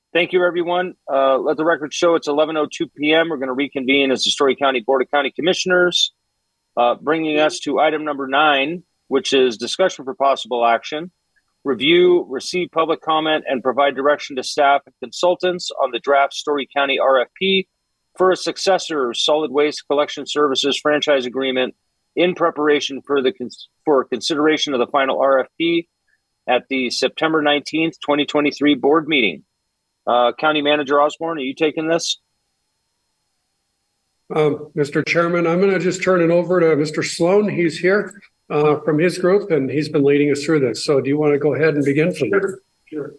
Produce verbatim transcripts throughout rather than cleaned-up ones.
Thank you, everyone. Uh, let the record show it's eleven oh two p.m. We're going to reconvene as the Story County Board of County Commissioners, uh, bringing us to item number nine, which is discussion for possible action. Review, receive public comment, and provide direction to staff and consultants on the draft Story County R F P for a successor solid waste collection services franchise agreement in preparation for the cons- for consideration of the final R F P at the September nineteenth, twenty twenty-three board meeting. Uh, County Manager Osborne, are you taking this? Um, Mister Chairman, I'm going to just turn it over to Mister Sloan. He's here uh, from his group, and he's been leading us through this. So do you want to go ahead and begin? Sure. Sure.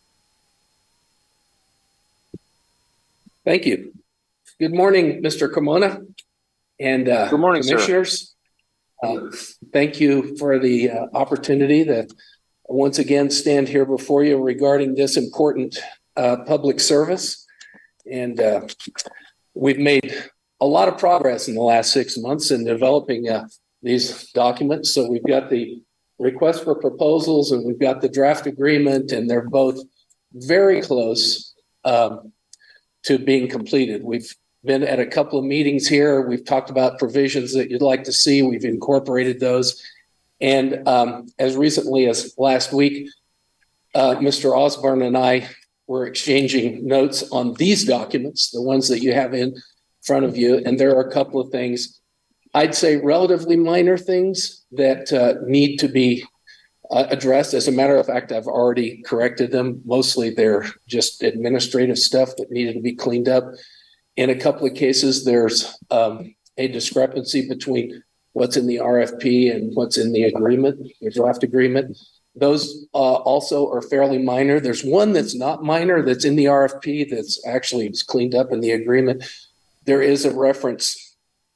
Thank you. Good morning, Mister Carmona and uh, Good morning, commissioners. Uh, thank you for the uh, opportunity to once again stand here before you regarding this important uh, public service. And uh, we've made a lot of progress in the last six months in developing uh, these documents. So we've got the request for proposals and we've got the draft agreement, and they're both very close um, to being completed. We've been at a couple of meetings here. We've talked about provisions that you'd like to see. We've incorporated those. And um, as recently as last week, uh, Mister Osborne and I were exchanging notes on these documents, the ones that you have in front of you. And there are a couple of things, I'd say relatively minor things that uh, need to be uh, addressed. As a matter of fact, I've already corrected them. Mostly they're just administrative stuff that needed to be cleaned up. In a couple of cases, there's um, a discrepancy between what's in the R F P and what's in the agreement, the draft agreement. Those uh, also are fairly minor. There's one that's not minor that's in the R F P that's actually cleaned up in the agreement. There is a reference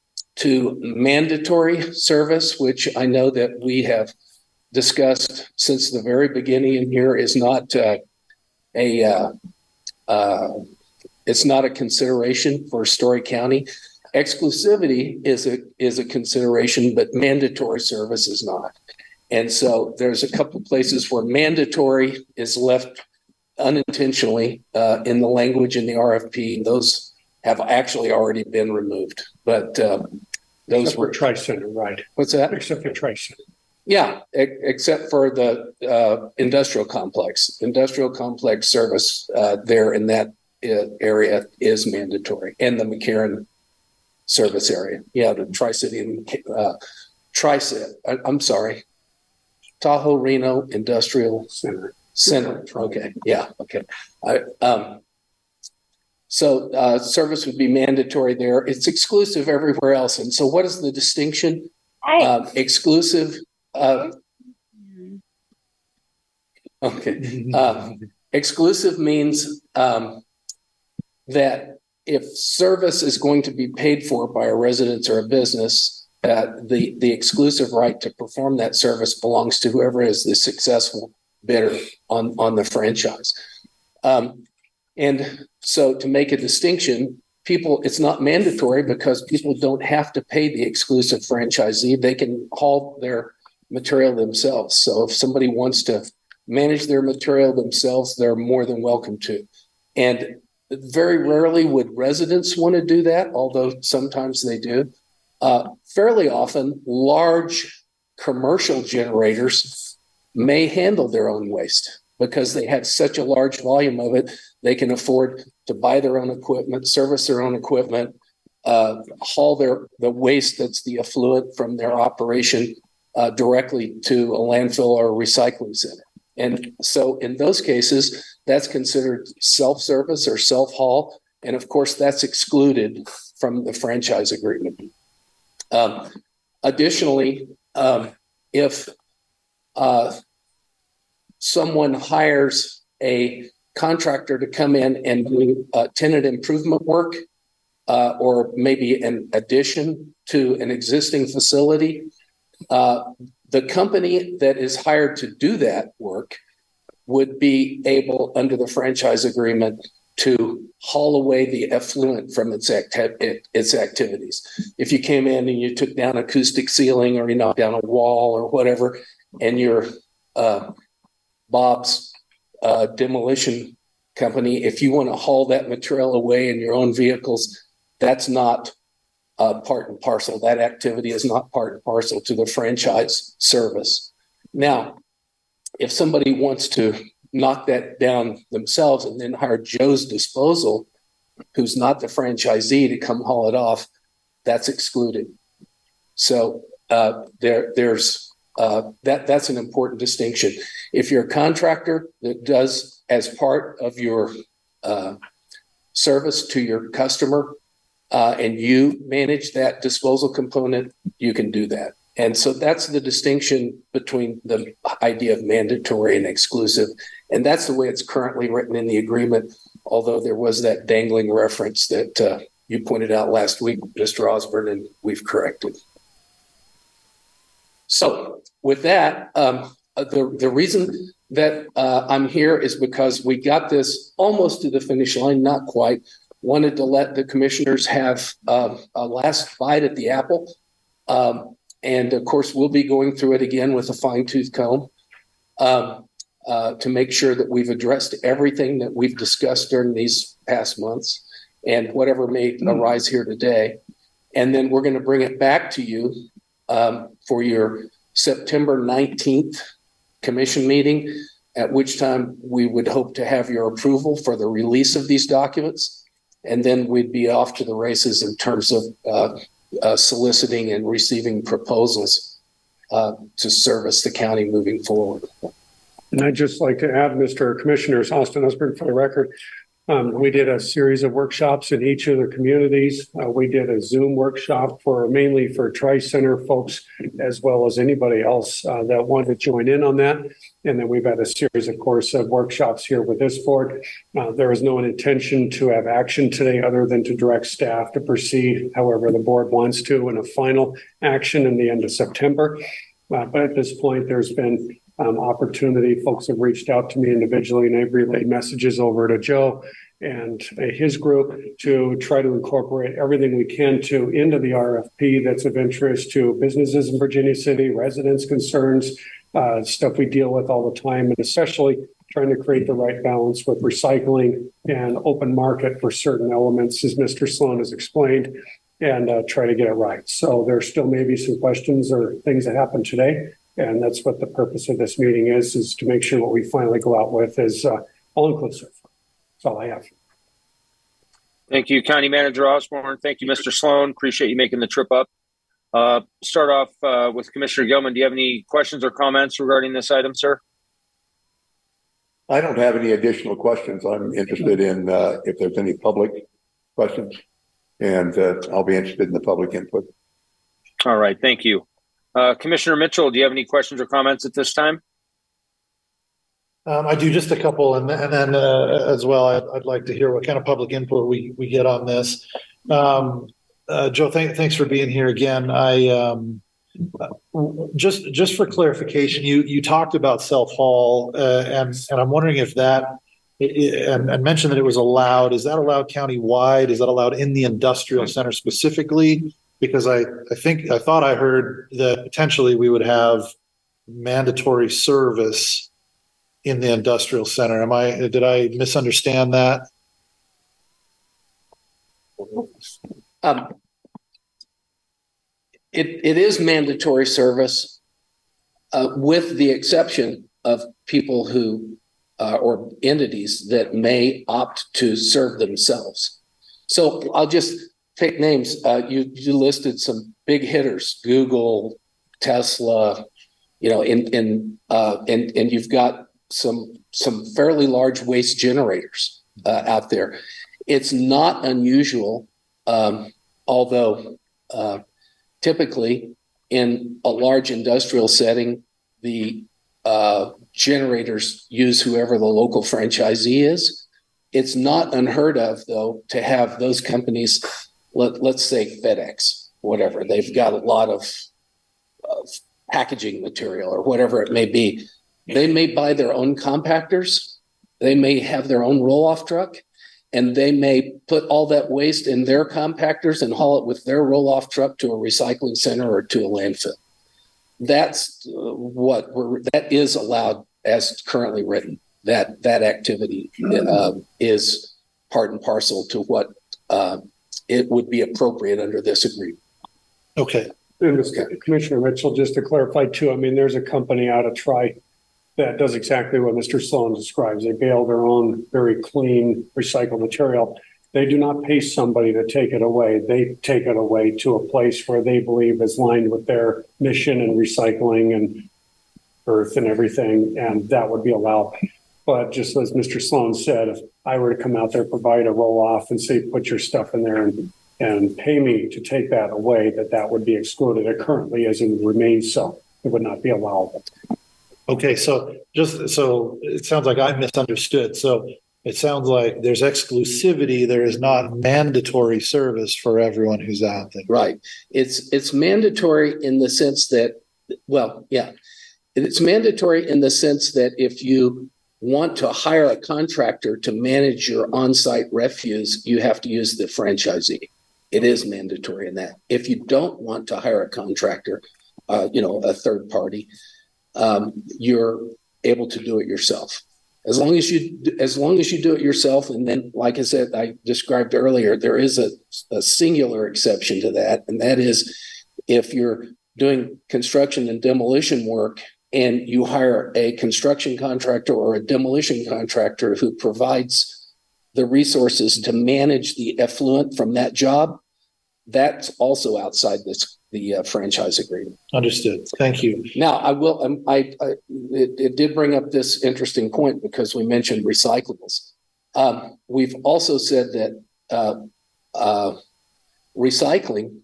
to mandatory service, which I know that we have discussed since the very beginning, and here is not uh, a, uh, uh, it's not a consideration for Story County. Exclusivity is a is a consideration, but mandatory service is not. And so there's a couple of places where mandatory is left unintentionally uh, in the language in the R F P. Those have actually already been removed, but uh, those Except were for Tri-Center, right? What's that? Except for Tri-Center. Yeah, e- except for the uh, industrial complex. Industrial complex service uh, there in that uh, area is mandatory, and the McCarran service area. Yeah, the Tri-City and uh, Tri-City. I, I'm sorry, Tahoe Reno Industrial Center. Center. Okay, yeah, okay. I, um, so uh, service would be mandatory there. It's exclusive everywhere else. And so, what is the distinction? Um, exclusive. Uh, okay, uh, exclusive means um, that if service is going to be paid for by a residence or a business, uh, the, the exclusive right to perform that service belongs to whoever is the successful bidder on, on the franchise. Um, and so to make a distinction, people, it's not mandatory because people don't have to pay the exclusive franchisee. They can haul their material themselves. So if somebody wants to manage their material themselves, they're more than welcome to. And very rarely would residents want to do that, although sometimes they do. Uh, fairly often, large commercial generators may handle their own waste because they have such a large volume of it. They can afford to buy their own equipment, service their own equipment, uh, haul their the waste that's the effluent from their operation uh, directly to a landfill or a recycling center. And so in those cases, that's considered self-service or self-haul. And of course, that's excluded from the franchise agreement. Um, additionally, um, if uh, someone hires a contractor to come in and do uh, tenant improvement work, uh, or maybe an addition to an existing facility, uh, the company that is hired to do that work would be able, under the franchise agreement, to haul away the effluent from its acti- its activities. If you came in and you took down acoustic ceiling or you knocked down a wall or whatever, and your uh, Bob's uh, demolition company. If you want to haul that material away in your own vehicles, that's not uh, part and parcel. That activity is not part and parcel to the franchise service. Now, if somebody wants to knock that down themselves and then hire Joe's Disposal, who's not the franchisee, to come haul it off, that's excluded. So uh, there, there's uh, that. That's an important distinction. If you're a contractor that does as part of your uh, service to your customer, uh, and you manage that disposal component, you can do that. And so that's the distinction between the idea of mandatory and exclusive. And that's the way it's currently written in the agreement, although there was that dangling reference that uh, you pointed out last week, Mister Osborne, and we've corrected. So with that, um, the, the reason that uh, I'm here is because we got this almost to the finish line, not quite. Wanted to let the commissioners have uh, a last bite at the apple. Um, And of course, we'll be going through it again with a fine tooth comb um, uh, to make sure that we've addressed everything that we've discussed during these past months and whatever may mm-hmm. arise here today. And then we're going to bring it back to you um, for your September nineteenth commission meeting, at which time we would hope to have your approval for the release of these documents. And then we'd be off to the races in terms of uh, Uh, soliciting and receiving proposals uh, to service the county moving forward. And I'd just like to add, Mister Commissioners, Austin Osborne, for the record, um, we did a series of workshops in each of the communities. Uh, we did a Zoom workshop for mainly for Tri-Center folks, as well as anybody else uh, that wanted to join in on that. And then we've had a series, of course, of workshops here with this board. Uh, there is no intention to have action today other than to direct staff to proceed however the board wants to in a final action in the end of September. Uh, but at this point, there's been um, opportunity. Folks have reached out to me individually, and I've relayed messages over to Joe and uh, his group to try to incorporate everything we can to into the R F P that's of interest to businesses in Virginia City, residents' concerns, uh, stuff we deal with all the time, and especially trying to create the right balance with recycling and open market for certain elements, as Mister Sloan has explained, and uh, try to get it right. So there still may be some questions or things that happen today. And that's what the purpose of this meeting is, is to make sure what we finally go out with is uh, all-inclusive. That's all I have. Thank you, County Manager Osborne. Thank you, Mister Sloan. Appreciate you making the trip up. Uh, start off uh, with Commissioner Gilman. Do you have any questions or comments regarding this item, sir? I don't have any additional questions. I'm interested in uh, if there's any public questions, and uh, I'll be interested in the public input. All right, thank you. Uh, Commissioner Mitchell, do you have any questions or comments at this time? Um, I do, just a couple, and, and then uh, as well, I'd, I'd like to hear what kind of public input we, we get on this. Um, uh, Joe, th- thanks for being here again. I um, just just for clarification, you you talked about self-haul, uh, and and I'm wondering if that and, and mentioned that it was allowed. Is that allowed countywide? Is that allowed in the industrial center specifically? Because I, I think I thought I heard that potentially we would have mandatory service in the industrial center. Am I, did I misunderstand that? Um, it, it is mandatory service uh, with the exception of people who uh, or entities that may opt to serve themselves. So I'll just take names. Uh, you, you listed some big hitters, Google, Tesla, you know, in, in, uh, and, and you've got some, some fairly large waste generators uh, out there. It's not unusual, um, although uh, typically in a large industrial setting, the uh, generators use whoever the local franchisee is. It's not unheard of, though, to have those companies, Let, let's say FedEx, whatever. They've got a lot of, of packaging material or whatever it may be. They may buy their own compactors. They may have their own roll-off truck, and they may put all that waste in their compactors and haul it with their roll-off truck to a recycling center or to a landfill. That's uh, what we're, that is allowed as currently written. that that activity uh, is part and parcel to what uh, it would be appropriate under this agreement. Okay. And Mister Commissioner Mitchell, just to clarify too, I mean, there's a company out of Tri that does exactly what Mister Sloan describes. They bale their own very clean recycled material. They do not pay somebody to take it away. They take it away to a place where they believe is lined with their mission and recycling and earth and everything, and that would be allowed. But just as Mister Sloan said, if I were to come out there, provide a roll off and say, put your stuff in there and, and pay me to take that away, that that would be excluded. It currently is and remains so. It would not be allowable. Okay. So just so it sounds like I misunderstood. So it sounds like there's exclusivity. There is not mandatory service for everyone who's out there. Right. It's it's mandatory in the sense that, well, yeah, it's mandatory in the sense that if you want to hire a contractor to manage your on-site refuse, you have to use the franchisee. It is mandatory in that. If you don't want to hire a contractor, uh, you know, a third party, um, you're able to do it yourself. As long as you, as long as you do it yourself, and then, like I said, I described earlier, there is a, a singular exception to that, and that is if you're doing construction and demolition work and you hire a construction contractor or a demolition contractor who provides the resources to manage the effluent from that job, that's also outside this the uh, franchise agreement. Understood. Thank you. Now, I will. Um, I, I it, it did bring up this interesting point because we mentioned recyclables. Um, we've also said that uh, uh, recycling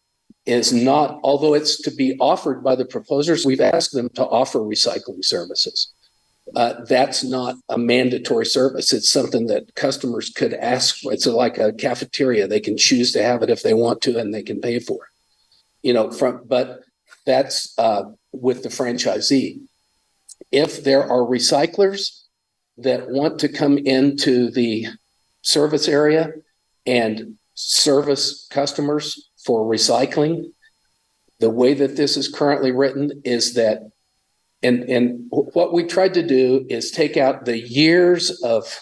is not, although it's to be offered by the proposers, we've asked them to offer recycling services. Uh, that's not a mandatory service. It's something that customers could ask for. It's like a cafeteria. They can choose to have it if they want to, and they can pay for it. You know, from but that's uh, with the franchisee. If there are recyclers that want to come into the service area and service customers for recycling, the way that this is currently written is that, and, and what we tried to do is take out the years of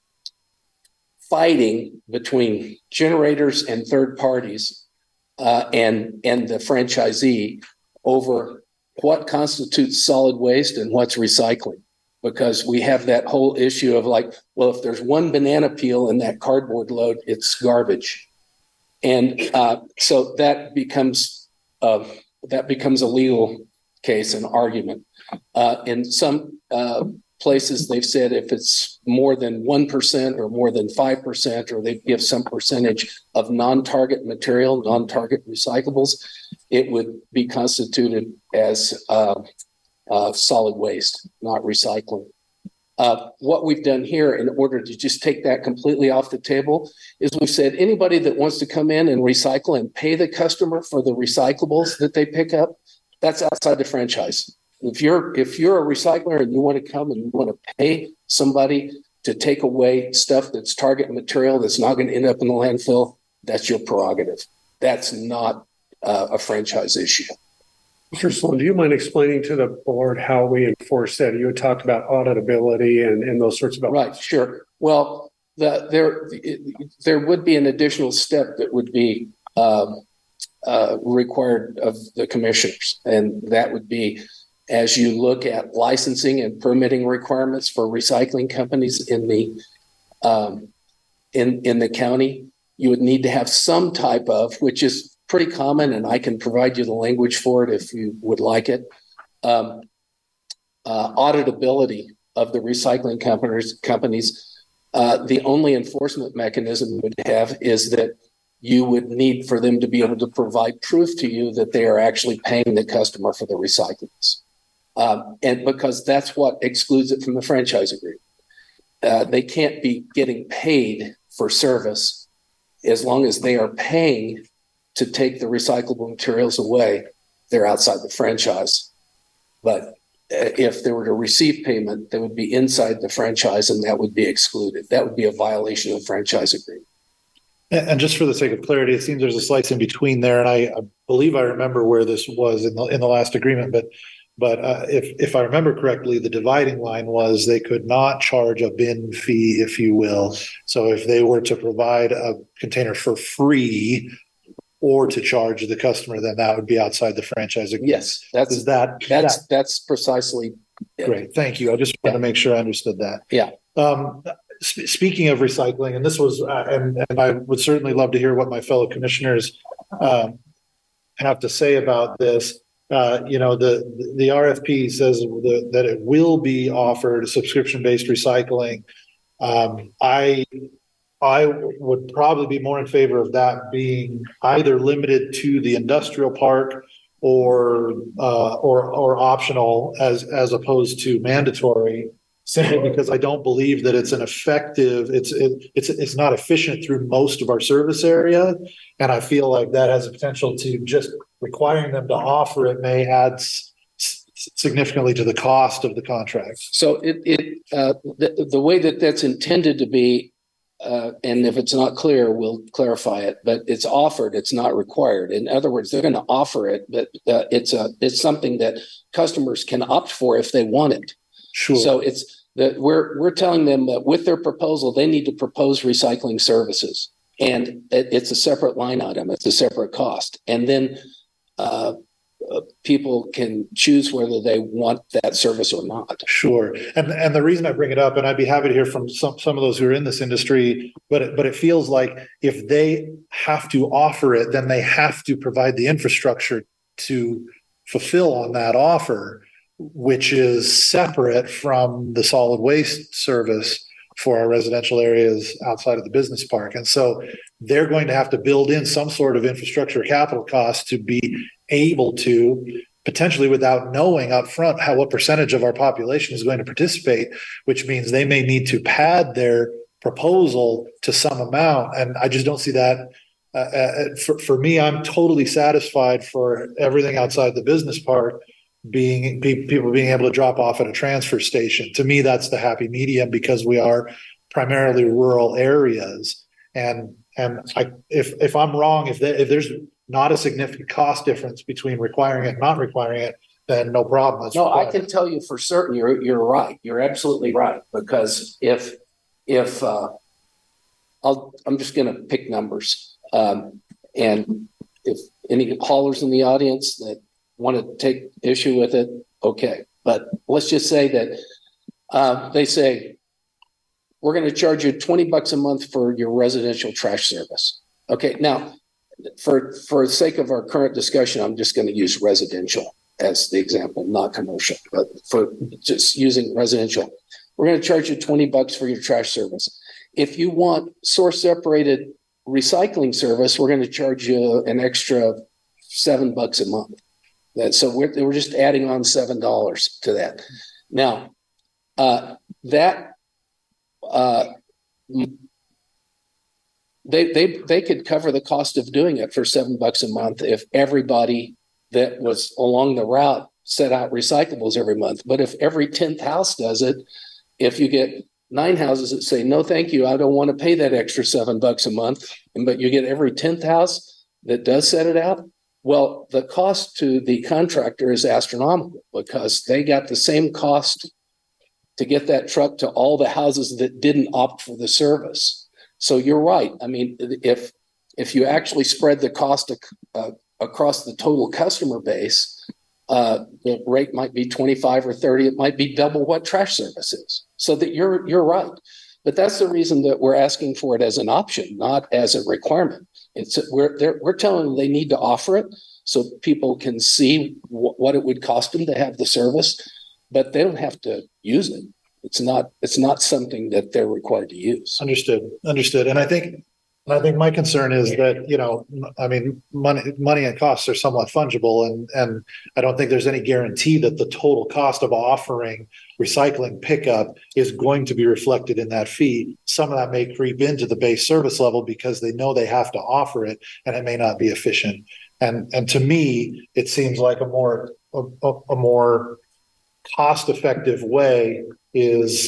fighting between generators and third parties uh, and, and the franchisee over what constitutes solid waste and what's recycling. Because we have that whole issue of like, well, if there's one banana peel in that cardboard load, it's garbage. And uh, so that becomes uh, that becomes a legal case, an argument. Uh, in some uh, places, they've said if it's more than one percent or more than five percent, or they give some percentage of non-target material, non-target recyclables, it would be constituted as uh, uh, solid waste, not recycling. Uh, what we've done here in order to just take that completely off the table is we've said anybody that wants to come in and recycle and pay the customer for the recyclables that they pick up, that's outside the franchise. If you're if you're a recycler and you want to come and you want to pay somebody to take away stuff that's target material that's not going to end up in the landfill, that's your prerogative. That's not uh, a franchise issue. Mister Sloan, do you mind explaining to the board how we enforce that? You had talked about auditability and, and those sorts of elements. Right, sure. Well, the, there it, there would be an additional step that would be um, uh, required of the commissioners, and that would be as you look at licensing and permitting requirements for recycling companies in the um, in in the county, you would need to have some type of, which is pretty common, and I can provide you the language for it if you would like it. Um, uh, auditability of the recycling companies. Companies. Uh, the only enforcement mechanism you would have is that you would need for them to be able to provide proof to you that they are actually paying the customer for the recyclables, um, and because that's what excludes it from the franchise agreement. Uh, they can't be getting paid for service as long as they are paying to take the recyclable materials away. They're outside the franchise. But if they were to receive payment, they would be inside the franchise, and that would be excluded. That would be a violation of the franchise agreement. And just for the sake of clarity, it seems there's a slice in between there, and I, I believe I remember where this was in the in the last agreement. But But uh, if if I remember correctly, the dividing line was they could not charge a bin fee, if you will. So if they were to provide a container for free or to charge the customer, then that would be outside the franchise agreement. Yes, that's Is that that's that, that's precisely it. great? Thank you. I just wanted Yeah. to make sure I understood that. Yeah. Um, sp- speaking of recycling, and this was, uh, and, and I would certainly love to hear what my fellow commissioners um, have to say about this. Uh, you know, the the R F P says the, that it will be offered subscription-based recycling. Um, I I would probably be more in favor of that being either limited to the industrial park or uh, or or optional as as opposed to mandatory. Simply because I don't believe that it's an effective, it's it, it's it's not efficient through most of our service area, and I feel like that has a potential to just requiring them to offer it may add s- s- significantly to the cost of the contract. So it it uh, the the way that that's intended to be, uh, and if it's not clear, we'll clarify it. But it's offered; it's not required. In other words, they're going to offer it, but uh, it's a it's something that customers can opt for if they want it. Sure. So it's that we're we're telling them that with their proposal, they need to propose recycling services, and it, it's a separate line item. It's a separate cost, and then uh, uh, people can choose whether they want that service or not. Sure. And and the reason I bring it up, and I'd be happy to hear from some, some of those who are in this industry, but it, but it feels like if they have to offer it, then they have to provide the infrastructure to fulfill on that offer, which is separate from the solid waste service for our residential areas outside of the business park. And so they're going to have to build in some sort of infrastructure capital cost to be able to, potentially without knowing upfront how what percentage of our population is going to participate, which means they may need to pad their proposal to some amount. And I just don't see that. Uh, uh, for, for me, I'm totally satisfied for everything outside the business park being be, people being able to drop off at a transfer station. To me, that's the happy medium because we are primarily rural areas. And and I, if if I'm wrong, if they, if there's not a significant cost difference between requiring it and not requiring it, then no problem. That's No, I required. can tell you for certain you're you're right. You're absolutely right because if if uh, I'll I'm just going to pick numbers, um, and if any haulers in the audience that want to take issue with it, okay. But let's just say that uh, they say, we're going to charge you twenty bucks a month for your residential trash service. Okay, now, for for the sake of our current discussion, I'm just going to use residential as the example, not commercial, but for just using residential. We're going to charge you twenty bucks for your trash service. If you want source separated recycling service, we're going to charge you an extra seven bucks a month. That, so we're, we're just adding on seven dollars to that. Now, uh, that uh, they they they could cover the cost of doing it for seven bucks a month if everybody that was along the route set out recyclables every month. But if every tenth house does it, if you get nine houses that say no, thank you, I don't want to pay that extra seven bucks a month, and but you get every tenth house that does set it out. Well, the cost to the contractor is astronomical because they got the same cost to get that truck to all the houses that didn't opt for the service. So you're right. I mean, if if you actually spread the cost uh, across the total customer base, uh, the rate might be twenty-five or thirty. It might be double what trash service is. So that you're you're right. But that's the reason that we're asking for it as an option, not as a requirement. It's we're we're telling them they need to offer it so people can see w- what it would cost them to have the service, but they don't have to use it. It's not it's not something that they're required to use. Understood. Understood. And I think I think my concern is that, you know, I mean, money money and costs are somewhat fungible, and and I don't think there's any guarantee that the total cost of offering recycling pickup is going to be reflected in that fee. Some of that may creep into the base service level because they know they have to offer it, and it may not be efficient. And and to me, it seems like a more a, a more cost-effective way is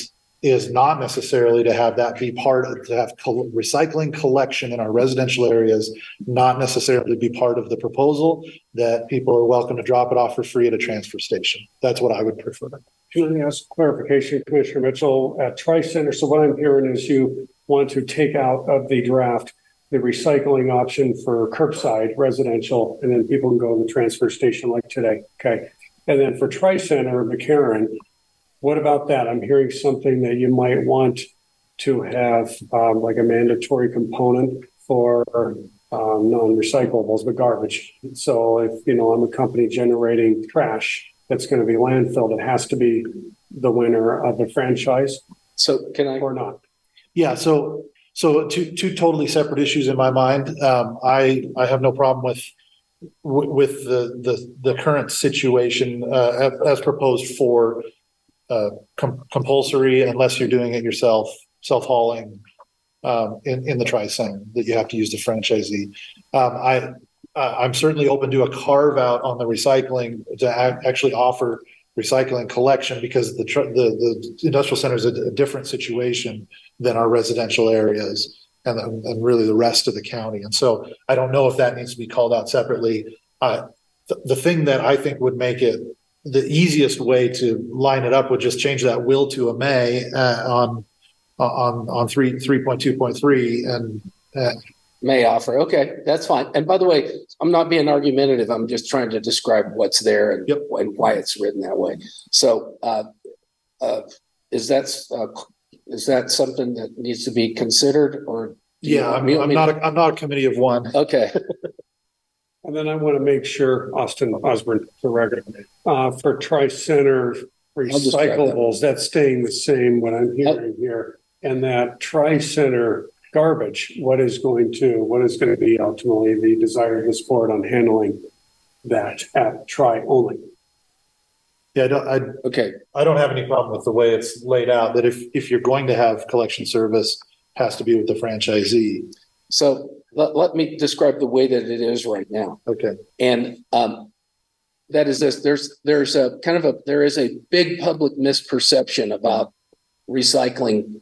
is not necessarily to have that be part of, to have co- recycling collection in our residential areas, not necessarily be part of the proposal, that people are welcome to drop it off for free at a transfer station. That's what I would prefer. Can I ask clarification, Commissioner Mitchell, at Tri-Center? So what I'm hearing is you want to take out of the draft the recycling option for curbside residential, and then people can go to the transfer station like today. Okay. And then for Tri-Center, McCarran, what about that? I'm hearing something that you might want to have um, like a mandatory component for um, non-recyclables, but garbage. So if, you know, I'm a company generating trash that's going to be landfilled, it has to be the winner of the franchise. So can I? Or not? Yeah. So, so two, two totally separate issues in my mind. Um, I, I have no problem with, with the, the, the current situation uh, as proposed for uh, com- compulsory, unless you're doing it yourself, self-hauling um, in, in the Tri-Center, that you have to use the franchisee. Um, I, uh, I'm certainly open to a carve out on the recycling to a- actually offer recycling collection, because the, tr- the, the industrial center is a, a different situation than our residential areas and, and really the rest of the county. And so I don't know if that needs to be called out separately. Uh, th- the thing that I think would make it the easiest way to line it up would just change that will to a may uh, on on on three three point two point three and uh, may offer. Okay, that's fine. And by the way, I'm not being argumentative. I'm just trying to describe what's there and, yep. and why it's written that way. So, uh, uh, is that uh, is that something that needs to be considered, or yeah? I'm, I'm not. A, I'm not a committee of one. Okay. And then I want to make sure, Austin Osborne, for record, uh, for Tri-Center recyclables, that's staying the same, what I'm hearing here. And that Tri-Center garbage, what is going to, what is going to be ultimately the desire of this board on handling that at Tri only? Yeah, I don't, I, okay. I don't have any problem with the way it's laid out, that if, if you're going to have collection service, it has to be with the franchisee. So let, let me describe the way that it is right now. Okay. And um, that is this, there's, there's a kind of a, there is a big public misperception about recycling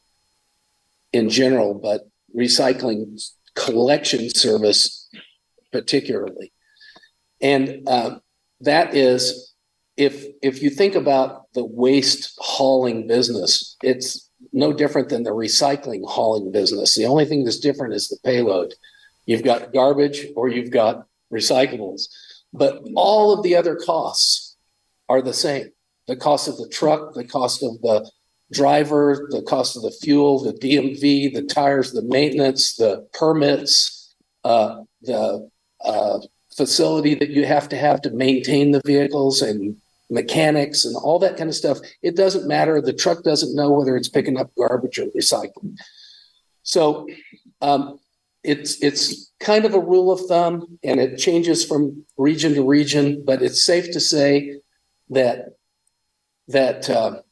in general, but recycling collection service particularly. And uh, that is, if, if you think about the waste hauling business, it's no different than the recycling hauling business. The only thing that's different is the payload. You've got garbage or you've got recyclables, but all of the other costs are the same. The cost of the truck, the cost of the driver, the cost of the fuel, the D M V, the tires, the maintenance, the permits, uh, the uh, facility that you have to have to maintain the vehicles and mechanics and all that kind of stuff. It doesn't matter. The truck doesn't know whether it's picking up garbage or recycling. So um, it's it's kind of a rule of thumb, and it changes from region to region, but it's safe to say that that uh,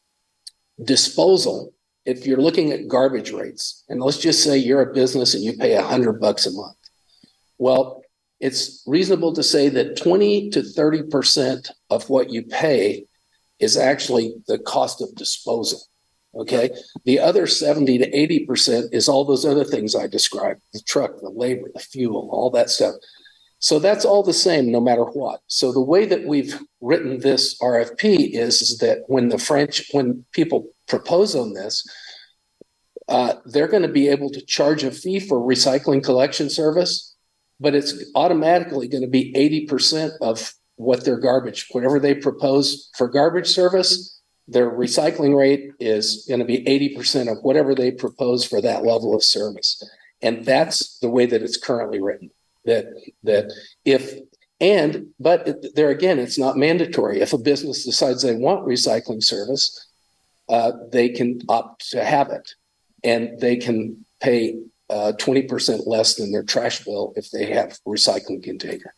disposal, if you're looking at garbage rates, and let's just say you're a business and you pay a hundred bucks a month. Well, it's reasonable to say that twenty to thirty percent of what you pay is actually the cost of disposal. Okay. The other seventy to eighty percent is all those other things I described: the truck, the labor, the fuel, all that stuff. So that's all the same no matter what. So the way that we've written this R F P is, is that when the French, when people propose on this, uh, they're going to be able to charge a fee for recycling collection service, but it's automatically going to be eighty percent of what their garbage, whatever they propose for garbage service, their recycling rate is going to be eighty percent of whatever they propose for that level of service. And that's the way that it's currently written. That, that if, and, but it, there again, it's not mandatory. If a business decides they want recycling service, uh, they can opt to have it, and they can pay uh, twenty percent less than their trash bill if they have a recycling container.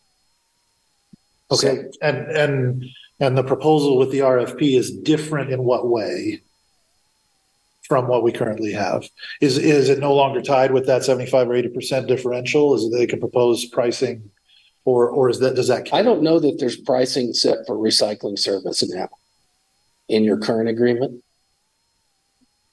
Okay. So, and, and, and the proposal with the R F P is different in what way from what we currently have? Is is it no longer tied with that seventy-five or eighty percent differential? Is it they can propose pricing, or or is that, does that count? I don't know that there's pricing set for recycling service now in your current agreement.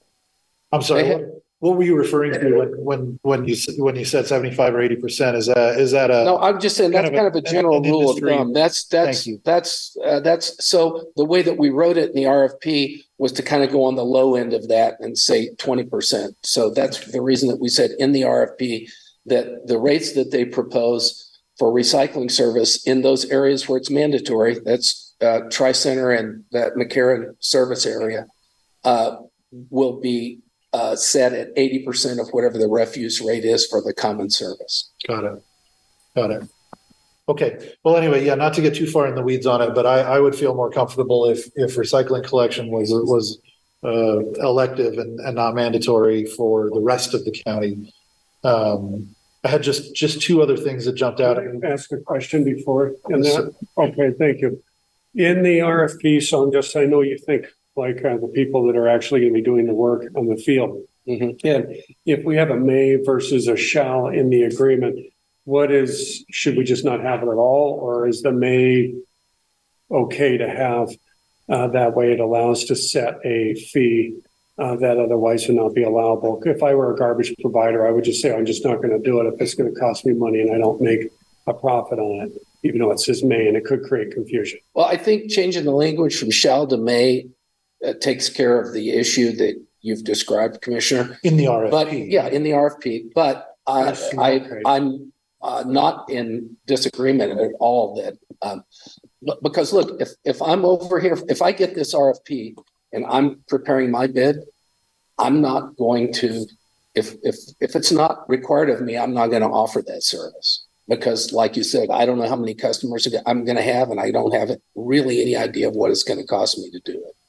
I'm sorry. They have- What, what were you referring to when when when you s- when you said seventy-five or eighty percent? Is that is that a No, I'm just saying kind that's of a- kind of a general an rule of industry- thumb. That's that's Thank you. that's uh, that's so the way that we wrote it in the R F P was to kind of go on the low end of that and say twenty percent. So that's the reason that we said in the R F P that the rates that they propose for recycling service in those areas where it's mandatory, that's uh, Tri-Center and that McCarran service area, uh, will be uh, set at eighty percent of whatever the refuse rate is for the common service. Got it. Got it. Okay. Well, anyway, yeah, not to get too far in the weeds on it, but I, I would feel more comfortable if, if recycling collection was, was uh, elective and, and not mandatory for the rest of the county. Um, I had just, just two other things that jumped out. Can I ask a question before? And that, okay, thank you. In the R F P, so I'm just, I know you think like uh, the people that are actually going to be doing the work on the field. Mm-hmm. And if we have a may versus a shall in the agreement, what is, should we just not have it at all? Or is the may okay to have, uh, that way it allows to set a fee uh, that otherwise would not be allowable? If I were a garbage provider, I would just say, I'm just not going to do it if it's going to cost me money and I don't make a profit on it, even though it says may, and it could create confusion. Well, I think changing the language from shall to may uh, takes care of the issue that you've described, Commissioner. In the R F P. But yeah, in the R F P. But I, Yes, I, okay. I'm uh, not in disagreement at all that um, but- because look, if if I'm over here, if I get this R F P and I'm preparing my bid, I'm not going to. If if if it's not required of me, I'm not going to offer that service. Because like you said, I don't know how many customers I'm going to have, and I don't have really any idea of what it's going to cost me to do it.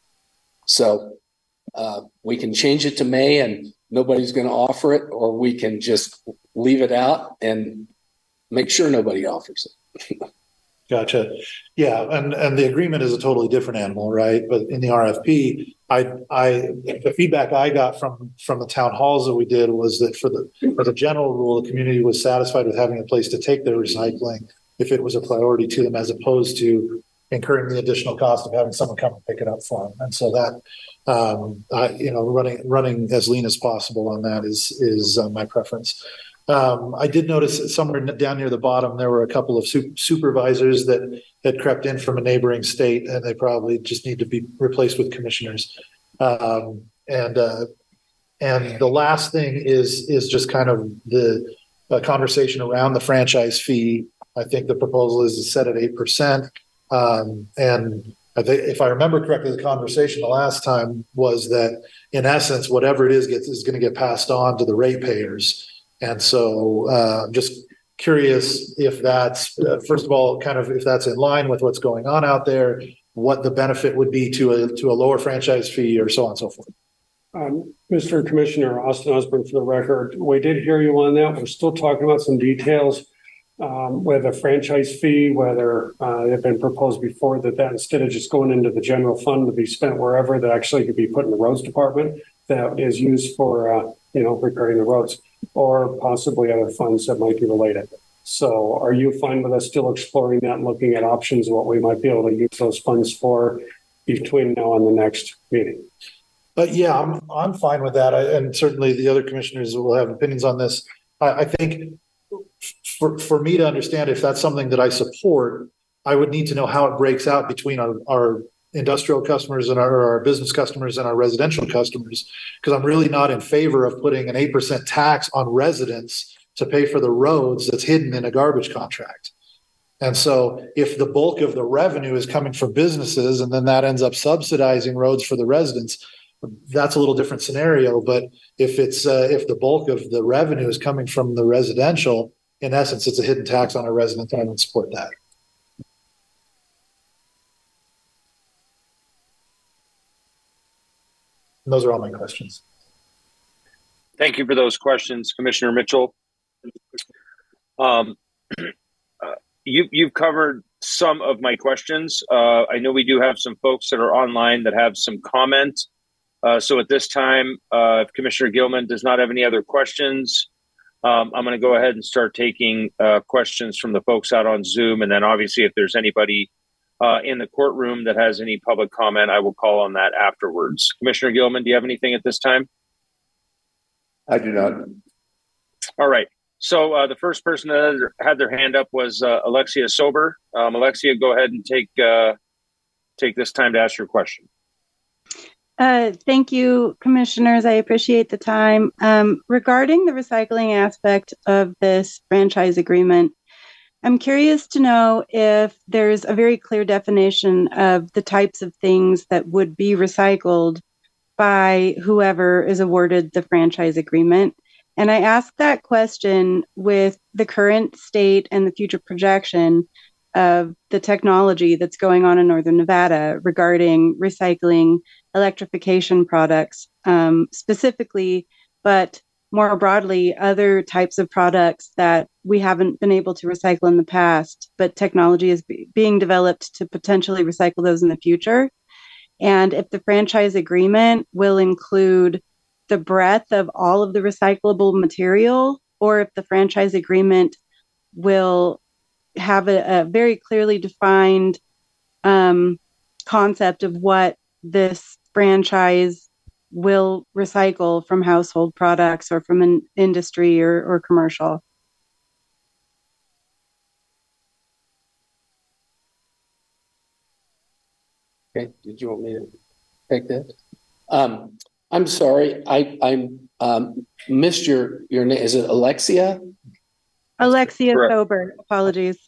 So uh, we can change it to may and nobody's going to offer it, or we can just leave it out and make sure nobody offers it. Gotcha. Yeah, and and the agreement is a totally different animal, right? But in the R F P, I I the feedback I got from from the town halls that we did was that for the for the general rule, the community was satisfied with having a place to take their recycling if it was a priority to them, as opposed to incurring the additional cost of having someone come and pick it up for them. And so that um, I you know running running as lean as possible on that is is uh, my preference. Um, I did notice that somewhere down near the bottom, there were a couple of su- supervisors that had crept in from a neighboring state, and they probably just need to be replaced with commissioners. Um, and uh, and the last thing is is just kind of the uh, conversation around the franchise fee. I think the proposal is set at eight percent. Um, and I think, if I remember correctly, the conversation the last time was that, in essence, whatever it is gets is going to get passed on to the ratepayers. And so uh, I'm just curious if that's, uh, first of all, kind of if that's in line with what's going on out there, what the benefit would be to a to a lower franchise fee or so on and so forth. Um, Mister Commissioner, Austin Osborne, for the record, we did hear you on that. We're still talking about some details um, with a franchise fee, whether uh, they've been proposed before that, that instead of just going into the general fund to be spent wherever, that actually could be put in the roads department that is used for, uh, you know, repairing the roads, or possibly other funds that might be related. So are you fine with us still exploring that and looking at options of what we might be able to use those funds for between now and the next meeting? But yeah, I'm I'm fine with that. I, and certainly the other commissioners will have opinions on this. I, I think for for me to understand if that's something that I support, I would need to know how it breaks out between our, our industrial customers and our, our business customers and our residential customers, because I'm really not in favor of putting an eight percent tax on residents to pay for the roads that's hidden in a garbage contract. And so if the bulk of the revenue is coming from businesses and then that ends up subsidizing roads for the residents, that's a little different scenario. But if it's uh, if the bulk of the revenue is coming from the residential, in essence, it's a hidden tax on a resident, and I would support that. And those are all my questions. Thank you for those questions, Commissioner Mitchell. Um, uh, you, you've covered some of my questions. Uh, I know we do have some folks that are online that have some comments. Uh, so at this time, uh, if Commissioner Gilman does not have any other questions, um, I'm going to go ahead and start taking uh, questions from the folks out on Zoom. And then obviously, if there's anybody uh, in the courtroom that has any public comment, I will call on that afterwards. Commissioner Gilman, do you have anything at this time? I do not. All right. So uh, the first person that had their hand up was uh, Alexia Sober. Um, Alexia, go ahead and take uh, take this time to ask your question. Uh, thank you, commissioners. I appreciate the time. Um, regarding the recycling aspect of this franchise agreement, I'm curious to know if there's a very clear definition of the types of things that would be recycled by whoever is awarded the franchise agreement. And I ask that question with the current state and the future projection of the technology that's going on in Northern Nevada regarding recycling electrification products, um, specifically, but more broadly, other types of products that we haven't been able to recycle in the past, but technology is be- being developed to potentially recycle those in the future. And if the franchise agreement will include the breadth of all of the recyclable material, or if the franchise agreement will have a, a very clearly defined um, concept of what this franchise will recycle from household products or from an industry or, or commercial. Okay, did you want me to take that? Um, I'm sorry, I I um, missed your your name. Is it Alexia? Alexia Correct. Sober. Apologies.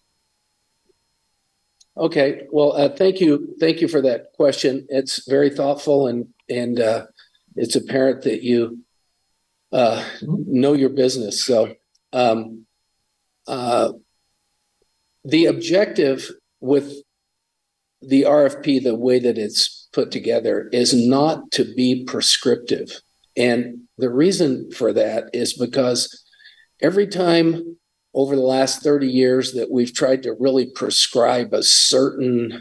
Okay, well, uh, thank you, thank you for that question. It's very thoughtful, and and uh, it's apparent that you uh, know your business. So, um, uh, the objective with the R F P, the way that it's put together, is not to be prescriptive, and the reason for that is because every time over the last thirty years that we've tried to really prescribe a certain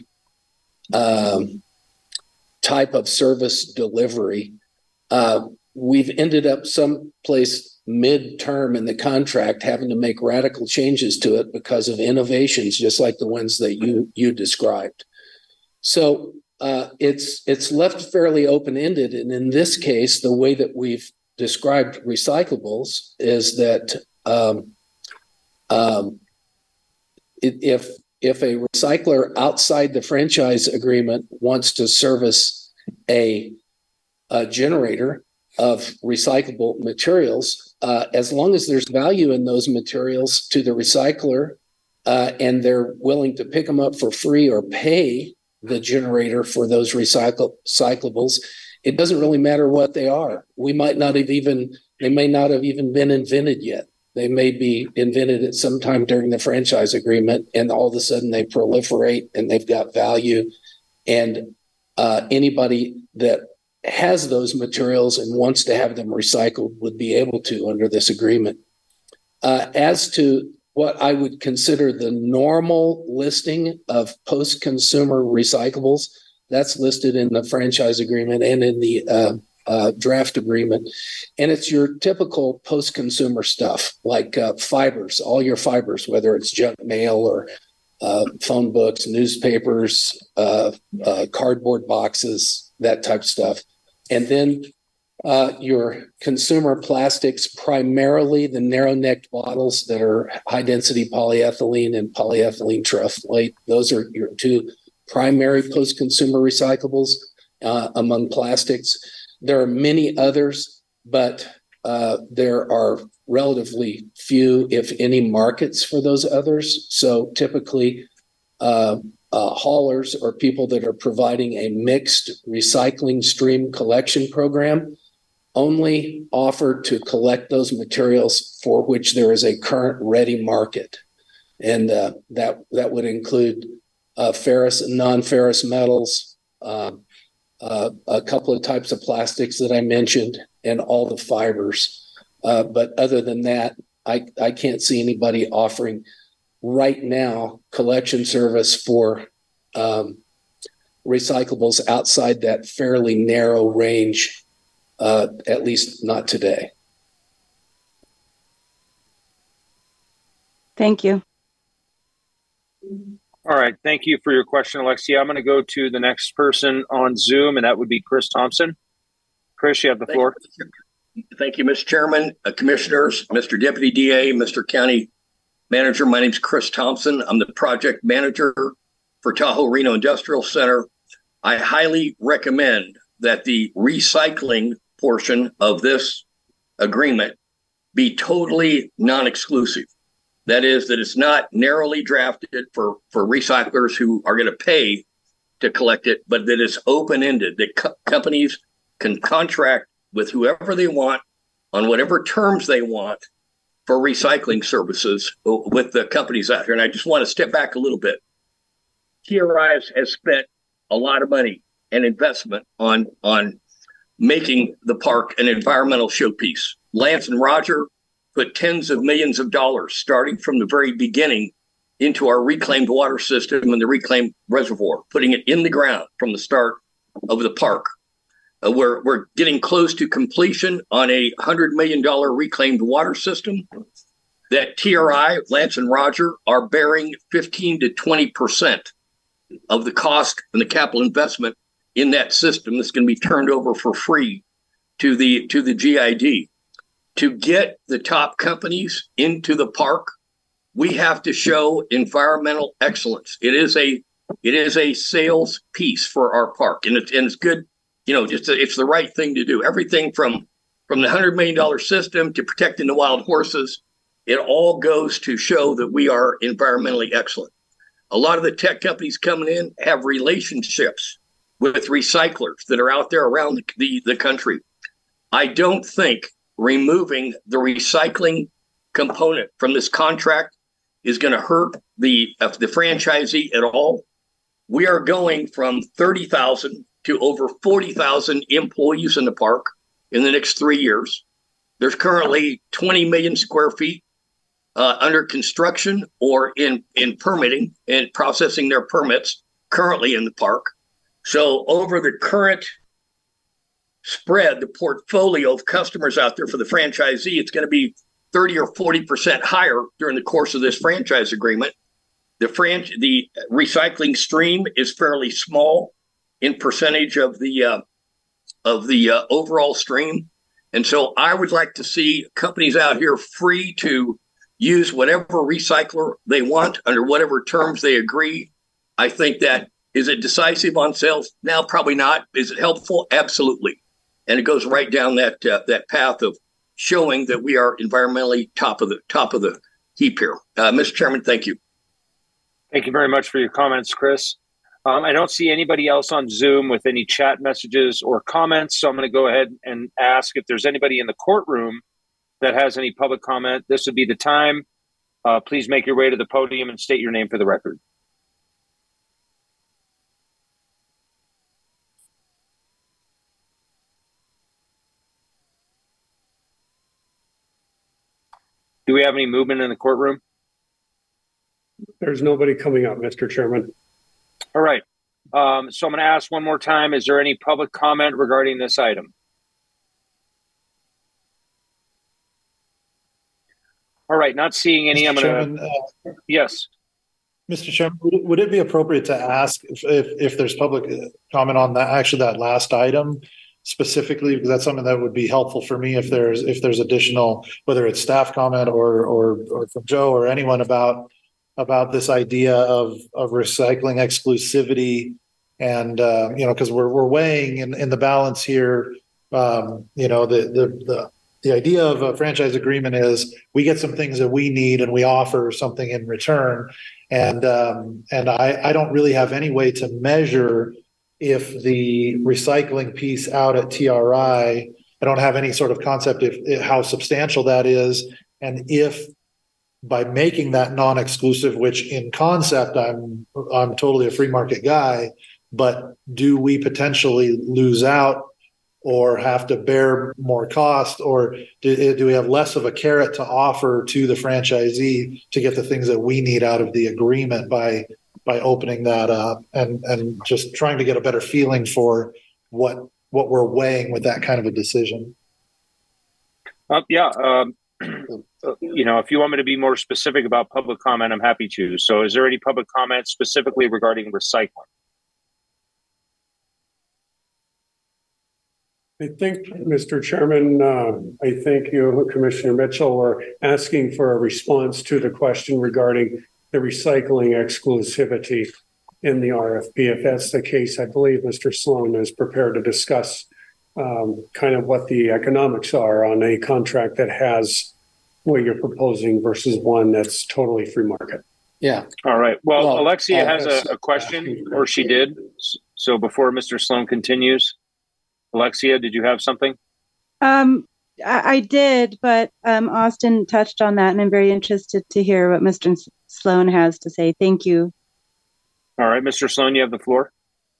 um, type of service delivery, uh, we've ended up someplace mid-term in the contract having to make radical changes to it because of innovations, just like the ones that you you described. So uh, it's it's left fairly open-ended, and in this case, the way that we've described recyclables is that um, Um, if if a recycler outside the franchise agreement wants to service a, a generator of recyclable materials, uh, as long as there's value in those materials to the recycler, uh, and they're willing to pick them up for free or pay the generator for those recycle recyclables, it doesn't really matter what they are. We might not have even they may not have even been invented yet. They may be invented at some time during the franchise agreement, and all of a sudden they proliferate and they've got value. And uh, anybody that has those materials and wants to have them recycled would be able to under this agreement. Uh, as to what I would consider the normal listing of post-consumer recyclables, that's listed in the franchise agreement and in the uh, Uh, draft agreement. And it's your typical post-consumer stuff like uh, fibers, all your fibers, whether it's junk mail or uh, phone books, newspapers, uh, uh, cardboard boxes, that type of stuff. And then uh, your consumer plastics, primarily the narrow-necked bottles that are high-density polyethylene and polyethylene terephthalate. Those are your two primary post-consumer recyclables uh, among plastics. There are many others, but uh, there are relatively few, if any, markets for those others. So typically, uh, uh, haulers or people that are providing a mixed recycling stream collection program only offer to collect those materials for which there is a current ready market. And uh, that, that would include uh, ferrous and non-ferrous metals, uh, Uh, a couple of types of plastics that I mentioned, and all the fibers. Uh, but other than that, I, I can't see anybody offering right now collection service for um, recyclables outside that fairly narrow range, uh, at least not today. Thank you. All right. Thank you for your question, Alexia. I'm going to go to the next person on Zoom, and that would be Chris Thompson. Chris, you have the floor. Thank you, Mister Chairman, uh, Commissioners, Mister Deputy D A, Mister County Manager. My name is Chris Thompson. I'm the project manager for Tahoe Reno Industrial Center. I highly recommend that the recycling portion of this agreement be totally non-exclusive. That is, that it's not narrowly drafted for, for recyclers who are going to pay to collect it, but that it's open-ended, that co- companies can contract with whoever they want on whatever terms they want for recycling services with the companies out here. And I just want to step back a little bit. T R I has, has spent a lot of money and investment on, on making the park an environmental showpiece. Lance and Roger put tens of millions of dollars starting from the very beginning into our reclaimed water system and the reclaimed reservoir, putting it in the ground from the start of the park. Uh, we're, we're getting close to completion on a one hundred million dollars reclaimed water system that T R I, Lance and Roger, are bearing fifteen to twenty percent of the cost and the capital investment in that system that's going to be turned over for free to the to the G I D. To get the top companies into the park, we have to show environmental excellence. It is a it is a sales piece for our park, and it's and it's good. You know, just it's the right thing to do. Everything from from the one hundred million dollars system to protecting the wild horses, it all goes to show that we are environmentally excellent. A lot of the tech companies coming in have relationships with recyclers that are out there around the, the, the country. I don't think removing the recycling component from this contract is going to hurt the uh, the franchisee at all. We are going from thirty thousand to over forty thousand employees in the park in the next three years. There's currently twenty million square feet uh, under construction or in, in permitting and processing their permits currently in the park. So over the current spread, the portfolio of customers out there for the franchisee, it's going to be thirty or forty percent higher during the course of this franchise agreement. The fran- the recycling stream is fairly small in percentage of the uh, of the uh, overall stream. And so I would like to see companies out here free to use whatever recycler they want under whatever terms they agree. I think that, is it decisive on sales? Now, probably not. Is it helpful? Absolutely. And it goes right down that uh, that path of showing that we are environmentally top of the top of the heap here. Uh, Mister Chairman, thank you. Thank you very much for your comments, Chris. Um, I don't see anybody else on Zoom with any chat messages or comments, so I'm going to go ahead and ask if there's anybody in the courtroom that has any public comment. This would be the time. Uh, please make your way to the podium and state your name for the record. Do we have any movement in the courtroom? There's nobody coming up, Mister Chairman. All right. Um, so I'm going to ask one more time, is there any public comment regarding this item? All right, not seeing any. Mister I'm going to. Uh, yes. Mister Chairman, would, would it be appropriate to ask if, if, if there's public comment on that, actually that last item specifically, because that's something that would be helpful for me if there's if there's additional, whether it's staff comment or or, or from Joe or anyone about about this idea of of recycling exclusivity, and uh, you know, because we're we're weighing in, in the balance here. Um, you know, the the the the idea of a franchise agreement is we get some things that we need and we offer something in return, and um, and I I don't really have any way to measure if the recycling piece out at T R I, I don't have any sort of concept if, if how substantial that is, and if by making that non-exclusive, which in concept I'm I'm totally a free market guy, but do we potentially lose out or have to bear more cost, or do, do we have less of a carrot to offer to the franchisee to get the things that we need out of the agreement by by opening that up, and and just trying to get a better feeling for what what we're weighing with that kind of a decision. Uh, yeah. Um, you know, if you want me to be more specific about public comment, I'm happy to. So is there any public comment specifically regarding recycling? I think, Mister Chairman, uh, I think you, Commissioner Mitchell, are asking for a response to the question regarding the recycling exclusivity in the R F P. If that's the case, I believe Mister Sloan is prepared to discuss um, kind of what the economics are on a contract that has what you're proposing versus one that's totally free market. Yeah. All right. Well, Well, Alexia uh, has a, a question, or she did. So before Mister Sloan continues, Alexia, did you have something? Um, I, I did, but um, Austin touched on that, and I'm very interested to hear what Mister Sloan has to say. Thank you. All right, Mister Sloan, you have the floor.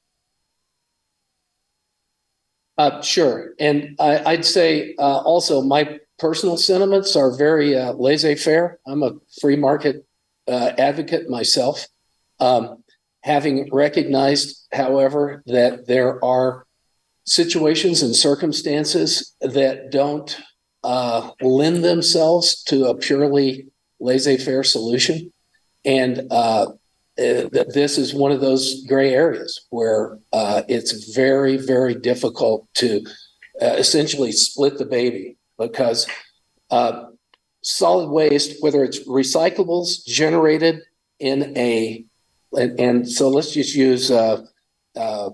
Uh, sure. And I, I'd say uh, also my personal sentiments are very uh, laissez-faire. I'm a free market uh, advocate myself. Um, having recognized, however, that there are situations and circumstances that don't uh, lend themselves to a purely laissez-faire solution. And uh, uh, this is one of those gray areas where uh, it's very, very difficult to uh, essentially split the baby, because uh, solid waste, whether it's recyclables generated in a, and, and so let's just use uh, uh,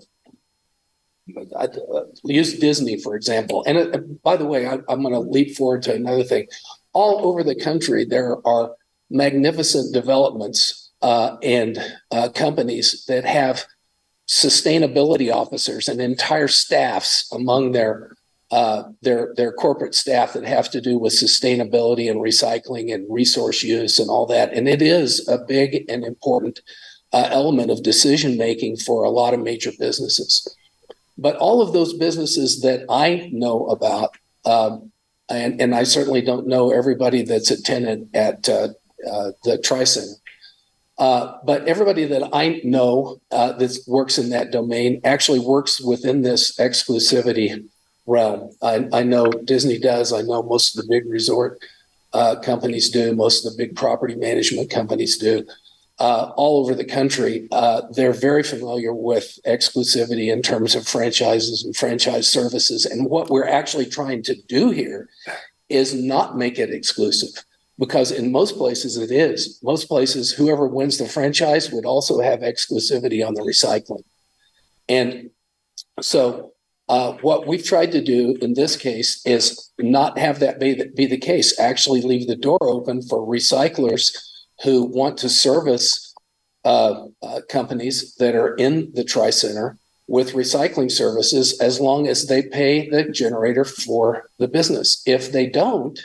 I, uh, use Disney, for example. And uh, by the way, I, I'm going to leap forward to another thing. All over the country, there are magnificent developments uh, and uh, companies that have sustainability officers and entire staffs among their uh, their their corporate staff that have to do with sustainability and recycling and resource use and all that. And it is a big and important uh, element of decision making for a lot of major businesses. But all of those businesses that I know about, um, and, and I certainly don't know everybody that's a tenant at uh, uh, the Tri-Center, uh, but everybody that I know uh, that works in that domain actually works within this exclusivity realm. I, I know Disney does. I know most of the big resort uh, companies do. Most of the big property management companies do. Uh, all over the country, uh, they're very familiar with exclusivity in terms of franchises and franchise services. And what we're actually trying to do here is not make it exclusive, because in most places it is. Most places, whoever wins the franchise would also have exclusivity on the recycling. And so uh, what we've tried to do in this case is not have that be the, be the case, actually leave the door open for recyclers who want to service uh, uh, companies that are in the Tri-Center with recycling services, as long as they pay the generator for the business. If they don't,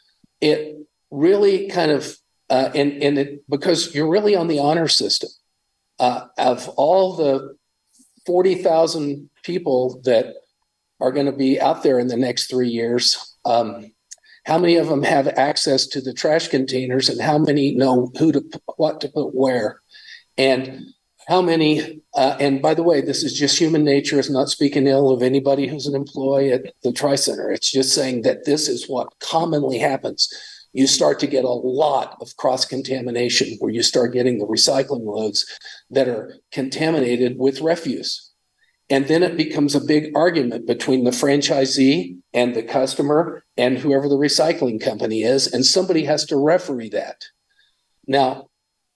it really kind of, uh, and, and it, because you're really on the honor system. Uh, of all the forty thousand people that are going to be out there in the next three years, um, how many of them have access to the trash containers, and how many know who to what to put where? And how many, uh, and by the way, this is just human nature. It's not speaking ill of anybody who's an employee at the Tri-Center. It's just saying that this is what commonly happens. You start to get a lot of cross-contamination where you start getting the recycling loads that are contaminated with refuse. And then it becomes a big argument between the franchisee and the customer and whoever the recycling company is, and somebody has to referee that. Now,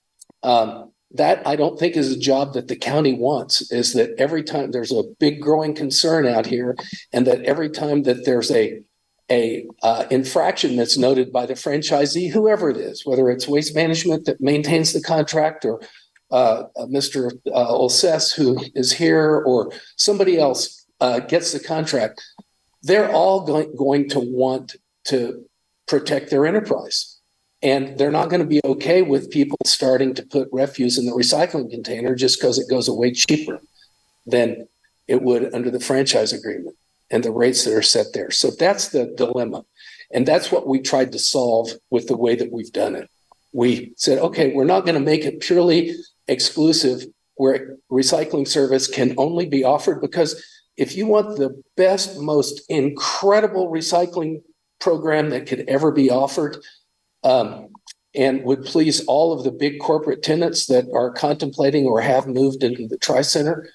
um, that I don't think is a job that the county wants, is that every time there's a big growing concern out here, and that every time that there's a a uh, infraction that's noted by the franchisee, whoever it is, whether it's Waste Management that maintains the contract, or uh, uh, Mister Uh, Olsess, who is here, or somebody else uh, gets the contract, they're all going, going to want to protect their enterprise. And they're not going to be okay with people starting to put refuse in the recycling container just because it goes away cheaper than it would under the franchise agreement and the rates that are set there. So that's the dilemma. And that's what we tried to solve with the way that we've done it. We said, okay, we're not going to make it purely exclusive where recycling service can only be offered, because if you want the best, most incredible recycling program that could ever be offered, um, and would please all of the big corporate tenants that are contemplating or have moved into the Tri-Center,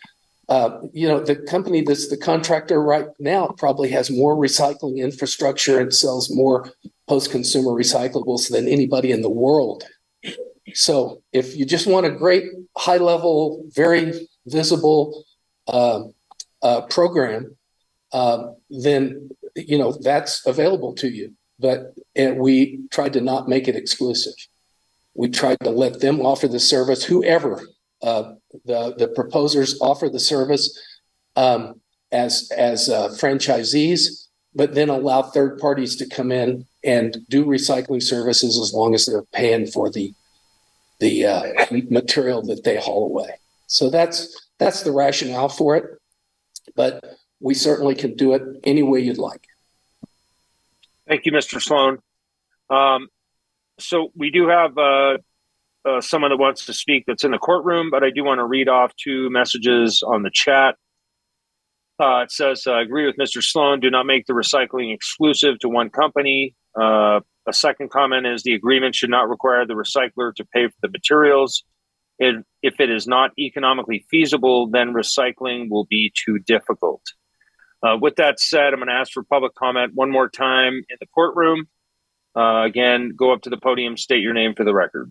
Uh, you know, the company that's the contractor right now probably has more recycling infrastructure and sells more post-consumer recyclables than anybody in the world. So if you just want a great high-level, very visible uh, uh, program, uh, then, you know, that's available to you. But and we tried to not make it exclusive. We tried to let them offer the service, whoever uh, the, the proposers offer the service um, as, as uh, franchisees, but then allow third parties to come in and do recycling services as long as they're paying for the the uh, material that they haul away. So that's that's the rationale for it. But we certainly can do it any way you'd like. Thank you, Mister Sloan. Um, so we do have uh, uh, someone that wants to speak that's in the courtroom, but I do want to read off two messages on the chat. Uh, it says, I agree with Mister Sloan, do not make the recycling exclusive to one company. Uh, a second comment is the agreement should not require the recycler to pay for the materials. It, if it is not economically feasible, then recycling will be too difficult. Uh, with that said, I'm going to ask for public comment one more time in the courtroom. Uh, again, go up to the podium, state your name for the record.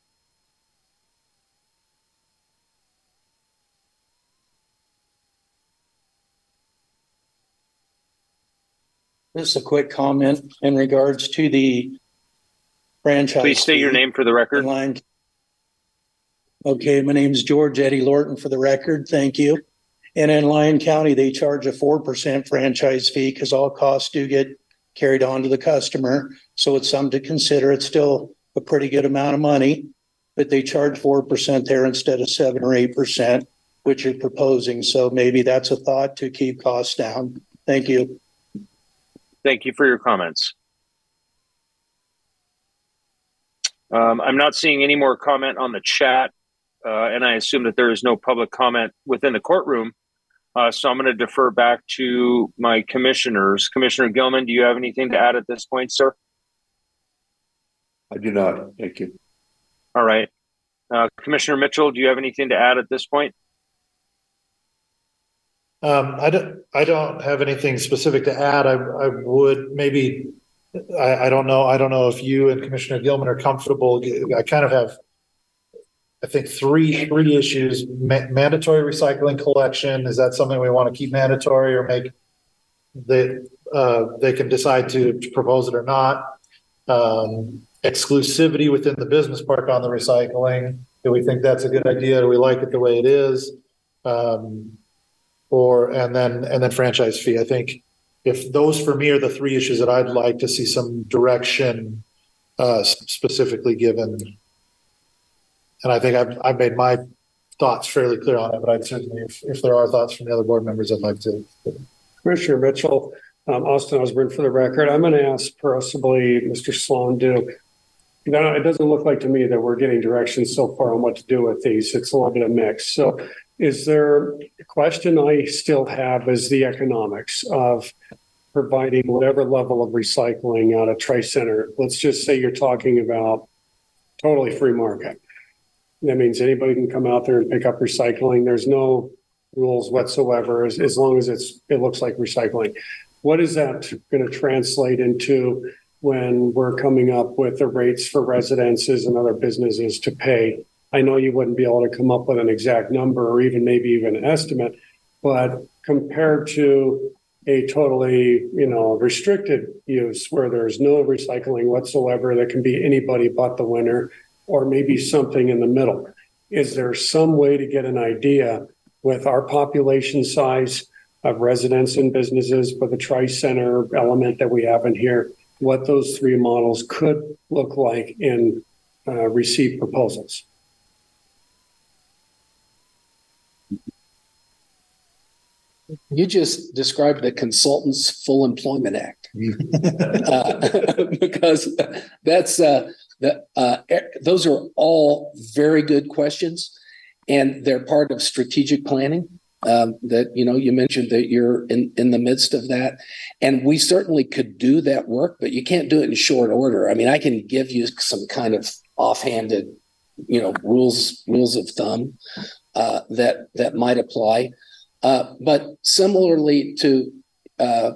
Just a quick comment in regards to the franchise. Please state your name for the record. Line. Okay, my name is George Eddie Lorton for the record. Thank you. And in Lyon County, they charge a four percent franchise fee because all costs do get carried on to the customer. So it's something to consider. It's still a pretty good amount of money, but they charge four percent there instead of seven or eight percent, which you're proposing. So maybe that's a thought to keep costs down. Thank you. Thank you for your comments. Um, I'm not seeing any more comment on the chat, uh, and I assume that there is no public comment within the courtroom. Uh, so I'm going to defer back to my commissioners. Commissioner Gilman, do you have anything to add at this point, sir? I do not. Thank you. All right. Uh, Commissioner Mitchell, do you have anything to add at this point? Um, I don't, I don't have anything specific to add. I, I would maybe, I, I don't know. I don't know if you and Commissioner Gilman are comfortable. I kind of have, I think three, three issues. Ma- mandatory recycling collection. Is that something we want to keep mandatory or make they, uh, they can decide to, to propose it or not? Um, exclusivity within the business park on the recycling. Do we think that's a good idea? Do we like it the way it is? Um, Or and then and then franchise fee. I think if those for me are the three issues that I'd like to see some direction uh, specifically given. And I think I've I've made my thoughts fairly clear on it, but I'd certainly, if, if there are thoughts from the other board members, I'd like to. Commissioner Mitchell, um, Austin Osborne for the record. I'm going to ask possibly Mister Sloan to. You know, it doesn't look like to me that we're getting directions so far on what to do with these. It's a little bit of mix. So is there a question I still have is the economics of providing whatever level of recycling out of Tri-Center. Let's just say you're talking about totally free market. That means anybody can come out there and pick up recycling. There's no rules whatsoever as, as long as it's it looks like recycling. What is that going to translate into when we're coming up with the rates for residences and other businesses to pay? I know you wouldn't be able to come up with an exact number or even maybe even an estimate, but compared to a totally, you know, restricted use where there's no recycling whatsoever, that can be anybody but the winner, or maybe something in the middle. Is there some way to get an idea with our population size of residents and businesses for the Tri-Center element that we have in here, what those three models could look like in uh, receipt proposals? You just described the Consultants Full Employment Act, uh, because that's uh, the, uh, those are all very good questions, and they're part of strategic planning. Um, that, you know, you mentioned that you're in, in the midst of that, and we certainly could do that work, but you can't do it in short order. I mean, I can give you some kind of offhanded, you know, rules rules of thumb uh, that that might apply. Uh, but similarly to uh,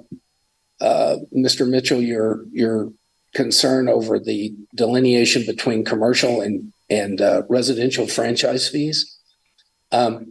uh, Mister Mitchell, your your concern over the delineation between commercial and and uh, residential franchise fees. Um,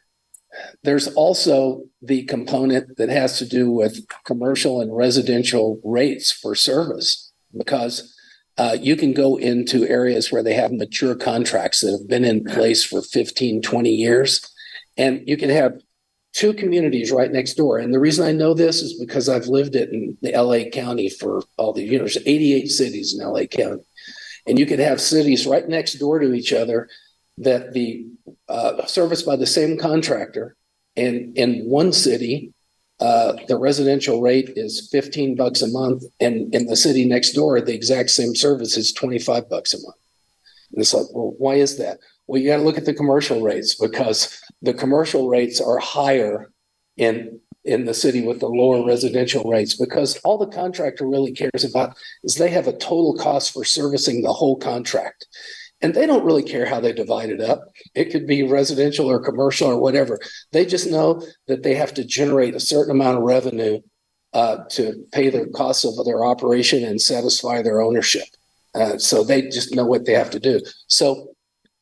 there's also the component that has to do with commercial and residential rates for service, because uh, you can go into areas where they have mature contracts that have been in place for fifteen, twenty years, and you can have two communities right next door. And the reason I know this is because I've lived it in the L A County for all the, you know, there's eighty-eight cities in L A County. And you could have cities right next door to each other that the uh, serviced by the same contractor. And in one city, uh, the residential rate is fifteen bucks a month. And in the city next door, the exact same service is twenty-five bucks a month. And it's like, well, why is that? Well, you got to look at the commercial rates, because the commercial rates are higher in in the city with the lower residential rates, because all the contractor really cares about is they have a total cost for servicing the whole contract. And they don't really care how they divide it up. It could be residential or commercial or whatever. They just know that they have to generate a certain amount of revenue uh, to pay the costs of their operation and satisfy their ownership. Uh, so they just know what they have to do. So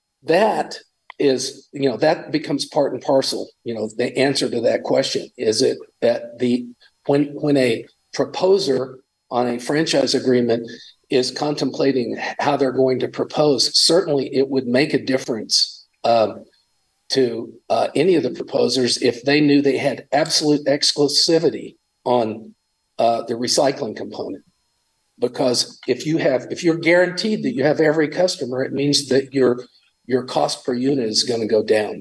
that is, you know, that becomes part and parcel. You know, the answer to that question is it that the when when a proposer on a franchise agreement is contemplating how they're going to propose, certainly it would make a difference um, to uh, any of the proposers if they knew they had absolute exclusivity on uh, the recycling component. Because if you have, if you're guaranteed that you have every customer, it means that your your cost per unit is going to go down.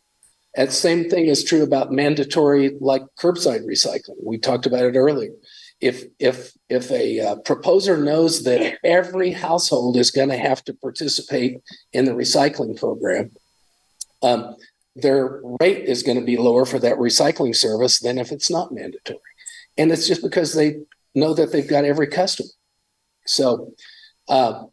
And same thing is true about mandatory, like curbside recycling. We talked about it earlier. If if if a uh, proposer knows that every household is going to have to participate in the recycling program, um, their rate is going to be lower for that recycling service than if it's not mandatory. And it's just because they know that they've got every customer. So uh,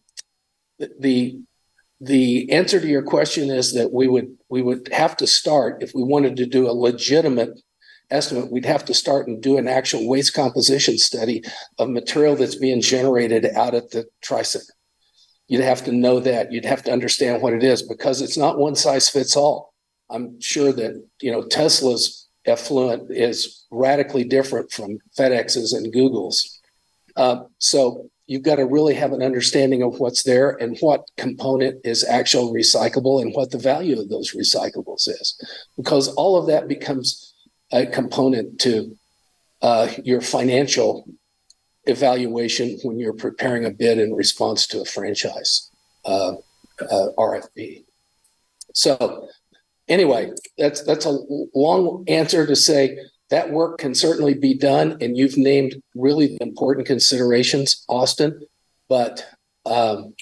the the answer to your question is that we would we would have to start, if we wanted to do a legitimate estimate, we'd have to start and do an actual waste composition study of material that's being generated out at the Tri-Center. You'd have to know that. You'd have to understand what it is, because it's not one size fits all. I'm sure that, you know, Tesla's effluent is radically different from FedEx's and Google's. Uh, so you've got to really have an understanding of what's there and what component is actual recyclable and what the value of those recyclables is, because all of that becomes a component to uh, your financial evaluation when you're preparing a bid in response to a franchise uh, uh, R F P. So anyway, that's that's a long answer to say that work can certainly be done, and you've named really important considerations, Austin, but um,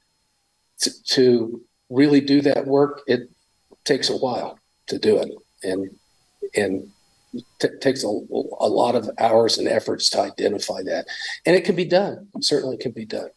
to, to really do that work, it takes a while to do it, and and T- takes a, a lot of hours and efforts to identify that. And it can be done. It certainly can be done.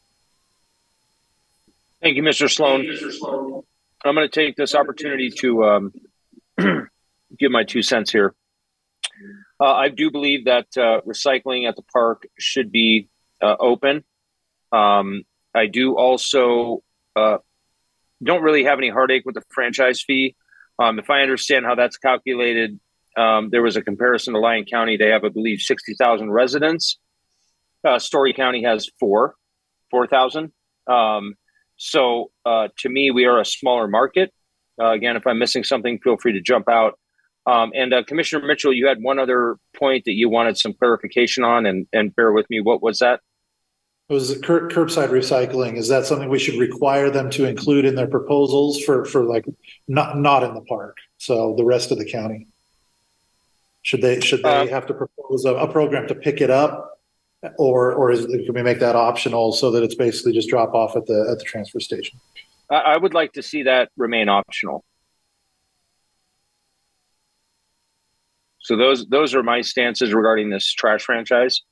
Thank you, Mister Sloan. I'm going to take this opportunity to um, give my two cents here. Uh, I do believe that uh, recycling at the park should be uh, open. Um, I do also uh, don't really have any heartache with the franchise fee. Um, if I understand how that's calculated, Um, there was a comparison to Lyon County. They have, I believe, sixty thousand residents. Uh, Story County has four, four thousand. Um, so uh, to me, we are a smaller market. Uh, again, if I'm missing something, feel free to jump out. Um, and uh, Commissioner Mitchell, you had one other point that you wanted some clarification on, and, and bear with me. What was that? It was cur- curbside recycling. Is that something we should require them to include in their proposals for, for like not, not in the park? So the rest of the county? Should they should they uh, have to propose a, a program to pick it up, or or is, can we make that optional so that it's basically just drop off at the at the transfer station? I would like to see that remain optional. So those those are my stances regarding this trash franchise.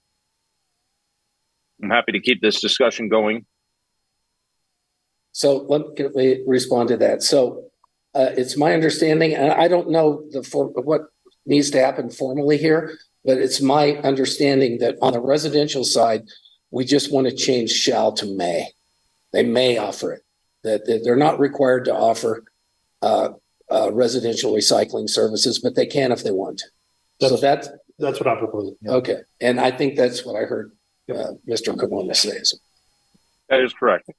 I'm happy to keep this discussion going. So let me respond to that. So uh, it's my understanding, and I don't know the for, what needs to happen formally here, but it's my understanding that on the residential side, we just want to change shall to may. They may offer it. That, that they're not required to offer uh, uh, residential recycling services, but they can if they want to. That's, so that's that's what I'm proposing. Yeah. Okay, and I think that's what I heard uh, Mister Kimona say. That is correct.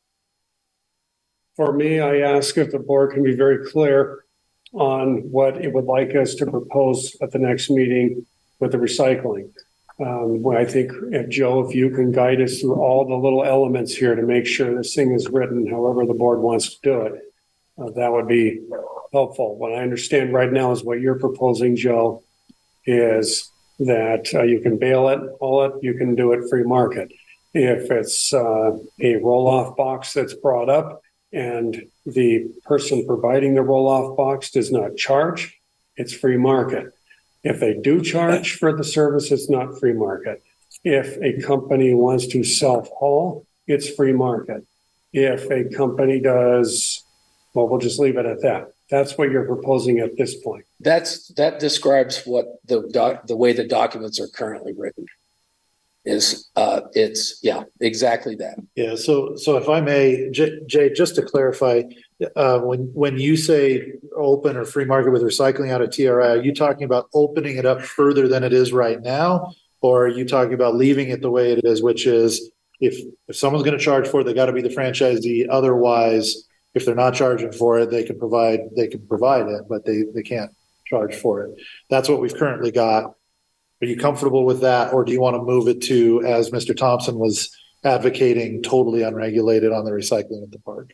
For me, I ask if the board can be very clear on what it would like us to propose at the next meeting with the recycling. Um, well, I think, if Joe, if you can guide us through all the little elements here to make sure this thing is written however the board wants to do it, uh, that would be helpful. What I understand right now is what you're proposing, Joe, is that uh, you can bail it, haul it, you can do it free market. If it's uh, a roll-off box that's brought up and the person providing the roll-off box does not charge, it's free market. If they do charge for the service, it's not free market. If a company wants to self-haul, it's free market. If a company does, well, we'll just leave it at that. That's what you're proposing at this point. That's that describes what the doc, the way the documents are currently written. Is uh, it's yeah, exactly that. Yeah. So, so if I may, J- Jay, just to clarify, uh, when when you say open or free market with recycling out of T R I, are you talking about opening it up further than it is right now, or are you talking about leaving it the way it is, which is if if someone's going to charge for it, they got to be the franchisee. Otherwise, if they're not charging for it, they can provide they can provide it, but they they can't charge for it. That's what we've currently got. Are you comfortable with that, or do you want to move it to, as Mister Thompson was advocating, totally unregulated on the recycling at the park?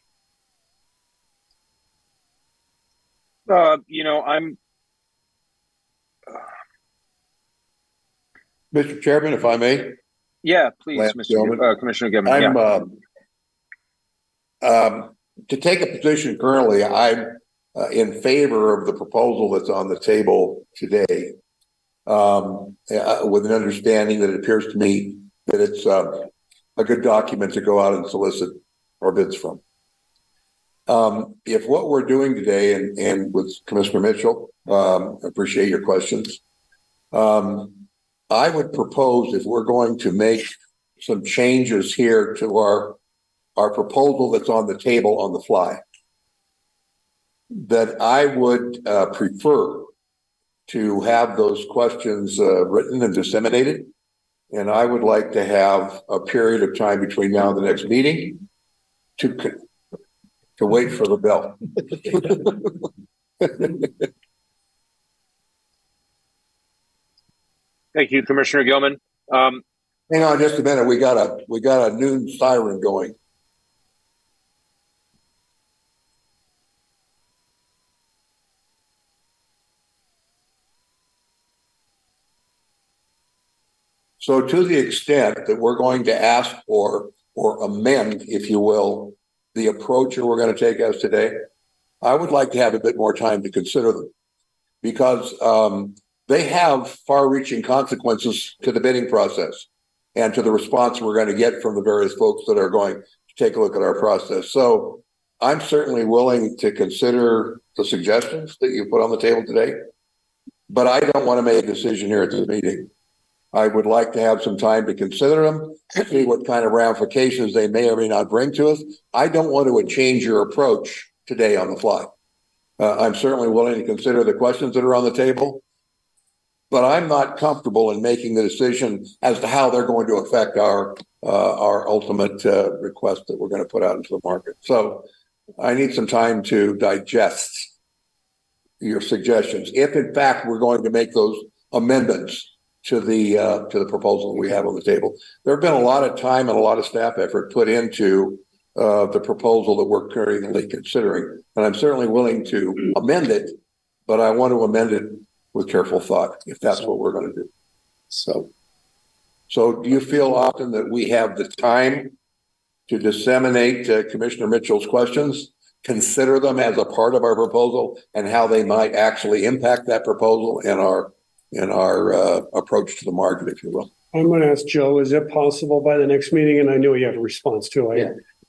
Uh, you know, I'm. Uh, Mister Chairman, if I may. Yeah, please, Lance Mister Gilman. Uh, Commissioner Gibbon. I'm Yeah. uh, um, to take a position currently. I'm uh, in favor of the proposal that's on the table today. Um, uh, with an understanding that it appears to me that it's uh, a good document to go out and solicit our bids from. Um, if what we're doing today, and, and with Commissioner Mitchell, um, I appreciate your questions. Um, I would propose, if we're going to make some changes here to our, our proposal that's on the table on the fly, that I would uh, prefer to have those questions uh, written and disseminated. And I would like to have a period of time between now and the next meeting to to wait for the bell. Thank you, Commissioner Gilman. Um, Hang on just a minute. We got a we got a noon siren going. So to the extent that we're going to ask for or amend, if you will, the approach that we're going to take as today, I would like to have a bit more time to consider them, because um, they have far-reaching consequences to the bidding process and to the response we're going to get from the various folks that are going to take a look at our process. So I'm certainly willing to consider the suggestions that you put on the table today, but I don't want to make a decision here at this meeting. I would like to have some time to consider them, see what kind of ramifications they may or may not bring to us. I don't want to change your approach today on the fly. Uh, I'm certainly willing to consider the questions that are on the table, but I'm not comfortable in making the decision as to how they're going to affect our uh, our ultimate uh, request that we're going to put out into the market. So I need some time to digest your suggestions, if in fact we're going to make those amendments to the uh, to the proposal we have on the table. There have been a lot of time and a lot of staff effort put into uh, the proposal that we're currently considering, and I'm certainly willing to amend it, but I want to amend it with careful thought, if that's what we're going to do. So, so do you feel, Austin, that we have the time to disseminate uh, Commissioner Mitchell's questions, consider them as a part of our proposal, and how they might actually impact that proposal and our in our uh, approach to the market, if you will? I'm going to ask Joe, is it possible by the next meeting? And I know you have a response too. I, Yeah.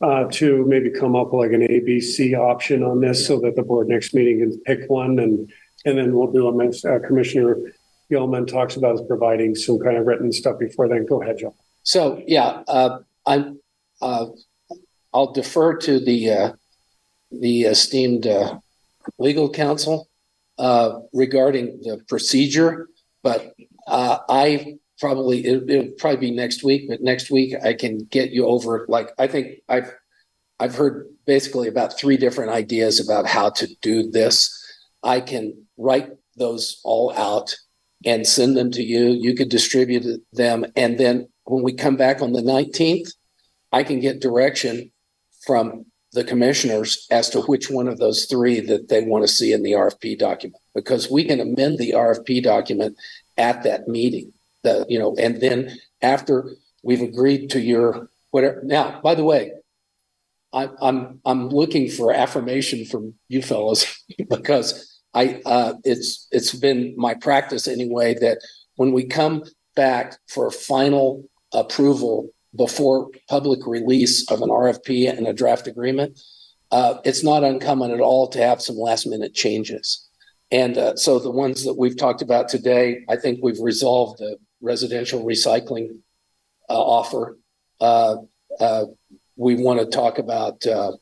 uh, to maybe come up with like an A B C option on this so that the board next meeting can pick one, and and then we'll do a uh, Commissioner Gilman talks about us providing some kind of written stuff before then. Go ahead, Joe. So yeah, uh, I'm. Uh, I'll defer to the uh, the esteemed uh, legal counsel uh, regarding the procedure, but uh, I probably it, it'll probably be next week. But next week I can get you over. Like I think I've I've heard basically about three different ideas about how to do this. I can write those all out and send them to you. You could distribute them, and then when we come back on the nineteenth, I can get direction from the commissioners as to which one of those three that they want to see in the R F P document, because we can amend the R F P document at that meeting. The, you know, and then after we've agreed to your whatever. Now, by the way, I, I'm I'm looking for affirmation from you fellows because I uh, it's it's been my practice anyway that when we come back for final approval before public release of an R F P and a draft agreement, uh, it's not uncommon at all to have some last minute changes. And uh, so the ones that we've talked about today, I think we've resolved the residential recycling uh, offer. Uh, uh, we want to talk about uh,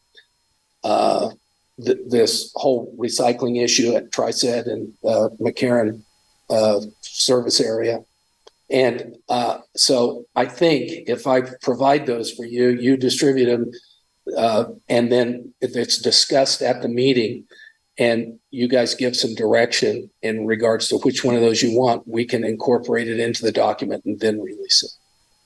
uh, th- this whole recycling issue at Tri-Ced and uh, McCarran uh, service area. And uh, so I think if I provide those for you, you distribute them, uh, and then if it's discussed at the meeting and you guys give some direction in regards to which one of those you want, we can incorporate it into the document and then release it.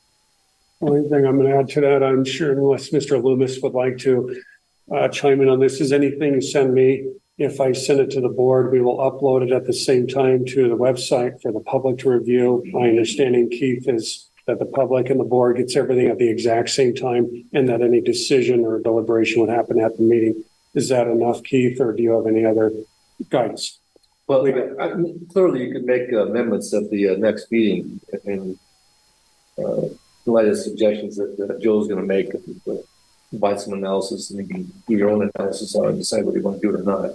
Only thing I'm going to add to that, I'm sure, unless Mister Loomis would like to uh, chime in on this, is anything you send me. If I send it to the board, we will upload it at the same time to the website for the public to review. My understanding, Keith, is that the public and the board gets everything at the exact same time and that any decision or deliberation would happen at the meeting. Is that enough, Keith, or do you have any other guidance? Well, I, clearly you can make amendments at the uh, next meeting and uh, in light of suggestions that uh, Joe's going to make, uh, provide some analysis, and you can do your own analysis on it and decide whether you want to do it or not.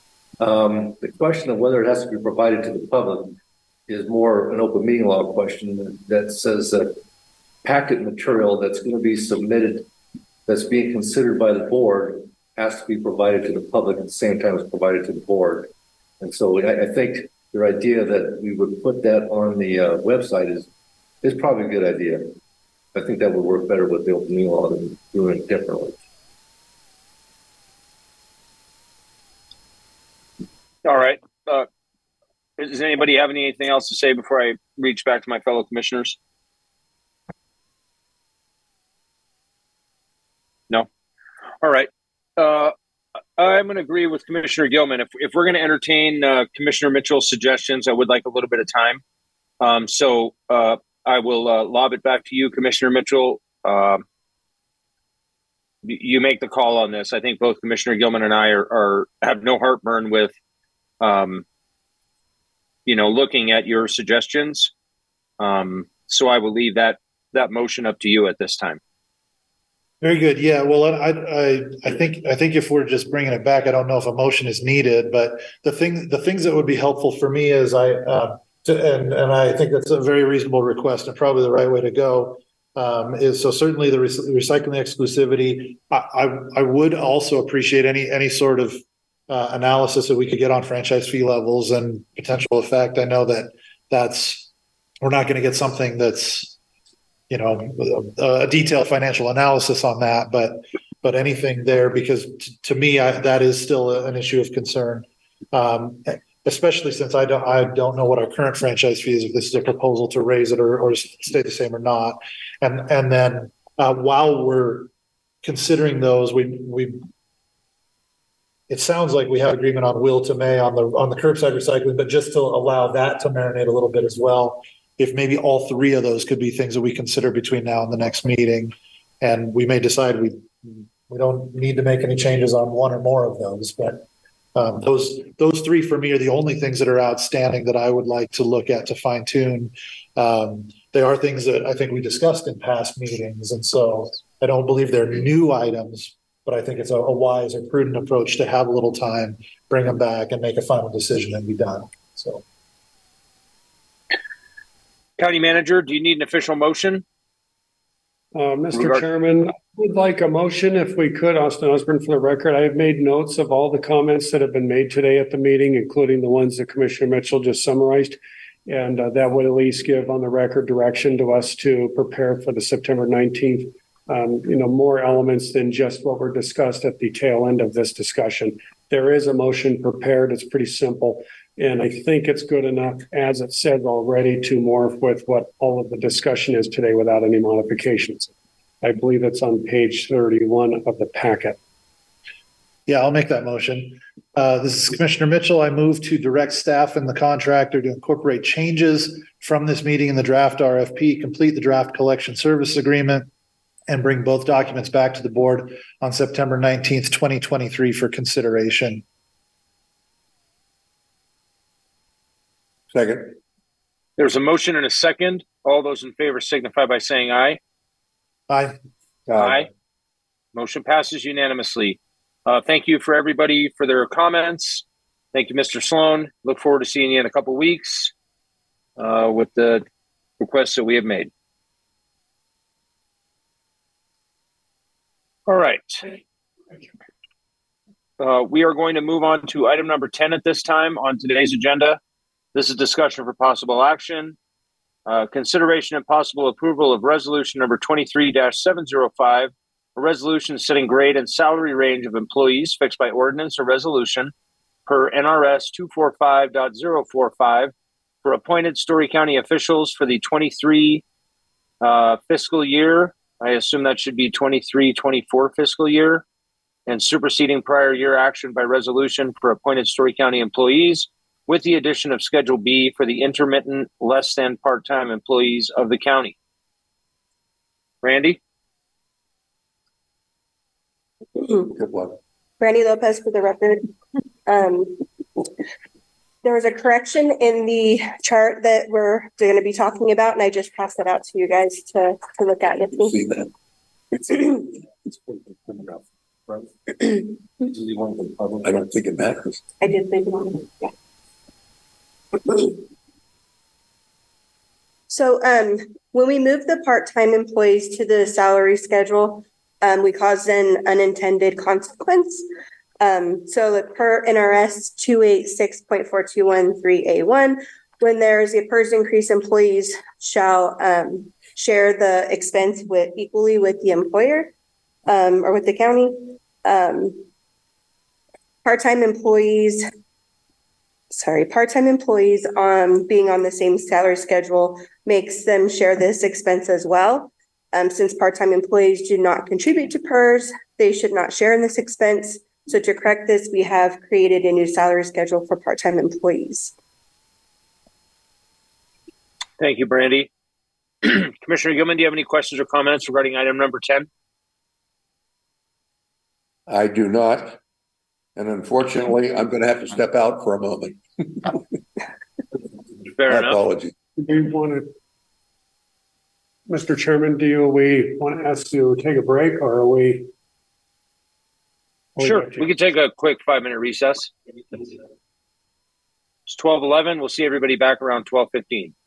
Um, the question of whether it has to be provided to the public is more an open meeting law question that, that says that packet material that's going to be submitted, that's being considered by the board, has to be provided to the public at the same time as provided to the board. And so I, I think your idea that we would put that on the uh, website is is probably a good idea. I think that would work better with the open meeting law than doing it differently. All right. Uh, does anybody have anything else to say before I reach back to my fellow commissioners? No? All right. Uh, I'm going to agree with Commissioner Gilman. If, if we're going to entertain uh, Commissioner Mitchell's suggestions, I would like a little bit of time. Um, so uh, I will uh, lob it back to you, Commissioner Mitchell. Uh, you make the call on this. I think both Commissioner Gilman and I are, are have no heartburn with, um, you know, looking at your suggestions. Um, so I will leave that that motion up to you at this time. Very good. Yeah. Well, I, I, I think, I think if we're just bringing it back, I don't know if a motion is needed, but the thing, the things that would be helpful for me is I, uh, to, and, and I think that's a very reasonable request and probably the right way to go, um, is so certainly the recycling exclusivity. I, I, I would also appreciate any, any sort of, uh, analysis that we could get on franchise fee levels and potential effect. I know that that's, we're not going to get something that's, you know, a, a detailed financial analysis on that, but but anything there, because t- to me, I, that is still a, an issue of concern, um, especially since I don't I don't know what our current franchise fee is, if this is a proposal to raise it or, or stay the same or not. And and then uh, while we're considering those, we we it sounds like we have agreement on will to may on the on the curbside recycling, but just to allow that to marinate a little bit as well. If maybe all three of those could be things that we consider between now and the next meeting, and we may decide we we don't need to make any changes on one or more of those. But um, those those three for me are the only things that are outstanding that I would like to look at to fine tune. Um, they are things that I think we discussed in past meetings, and so I don't believe they're new items, but I think it's a, a wise or prudent approach to have a little time, bring them back, and make a final decision and be done. So, County Manager, do you need an official motion? Uh, Mister Regard- Chairman, I would like a motion if we could, Austin Osborne, for the record. I have made notes of all the comments that have been made today at the meeting, including the ones that Commissioner Mitchell just summarized. And uh, that would at least give on the record direction to us to prepare for the September nineteenth, um, you know, more elements than just what were discussed at the tail end of this discussion. There is a motion prepared. It's pretty simple. And I think it's good enough, as it said already, to morph with what all of the discussion is today without any modifications. I believe it's on page thirty-one of the packet. yeah, I'll make that motion. Uh, this is Commissioner Mitchell. I move to direct staff and the contractor to incorporate changes from this meeting in the draft R F P, complete the draft collection service agreement, and bring both documents back to the board on September nineteenth, twenty twenty-three for consideration. Second. There's a motion and a second. All those in favor signify by saying aye. Aye. Aye. Motion passes unanimously. Uh, thank you for everybody for their comments. Thank you, Mister Sloan. Look forward to seeing you in a couple weeks uh, with the requests that we have made. All right. Uh, we are going to move on to item number ten at this time on today's agenda. This is discussion for possible action. Uh, consideration and possible approval of resolution number twenty-three dash seven oh five, a resolution setting grade and salary range of employees fixed by ordinance or resolution per N R S two forty-five point oh forty-five for appointed Story County officials for the twenty-three uh, fiscal year. I assume that should be twenty-three twenty-four fiscal year, and superseding prior year action by resolution for appointed Story County employees, with the addition of Schedule B for the intermittent, less than part-time employees of the county. Randy? Good luck. Brandy Lopez for the record. Um, there was a correction in the chart that we're going to be talking about, and I just passed it out to you guys to, to look at with me. See that? I don't think it matters. I did think about it. Yeah. So um, when we moved the part-time employees to the salary schedule, um, we caused an unintended consequence. Um, so per N R S two eighty-six point four two one three A one, when there's a PERS increase, employees shall um, share the expense with equally with the employer um, or with the county. Um, part-time employees Sorry, part-time employees um, being on the same salary schedule makes them share this expense as well. Um, since part-time employees do not contribute to PERS, they should not share in this expense. So to correct this, we have created a new salary schedule for part-time employees. Thank you, Brandy. Commissioner Gilman, do you have any questions or comments regarding item number ten? I do not. And unfortunately, I'm going to have to step out for a moment. Fair My enough. apology. Do you want to, Mister Chairman, do you, we want us to take a break, or are we? Sure, we could take a quick five-minute recess. It's twelve eleven. We'll see everybody back around twelve fifteen.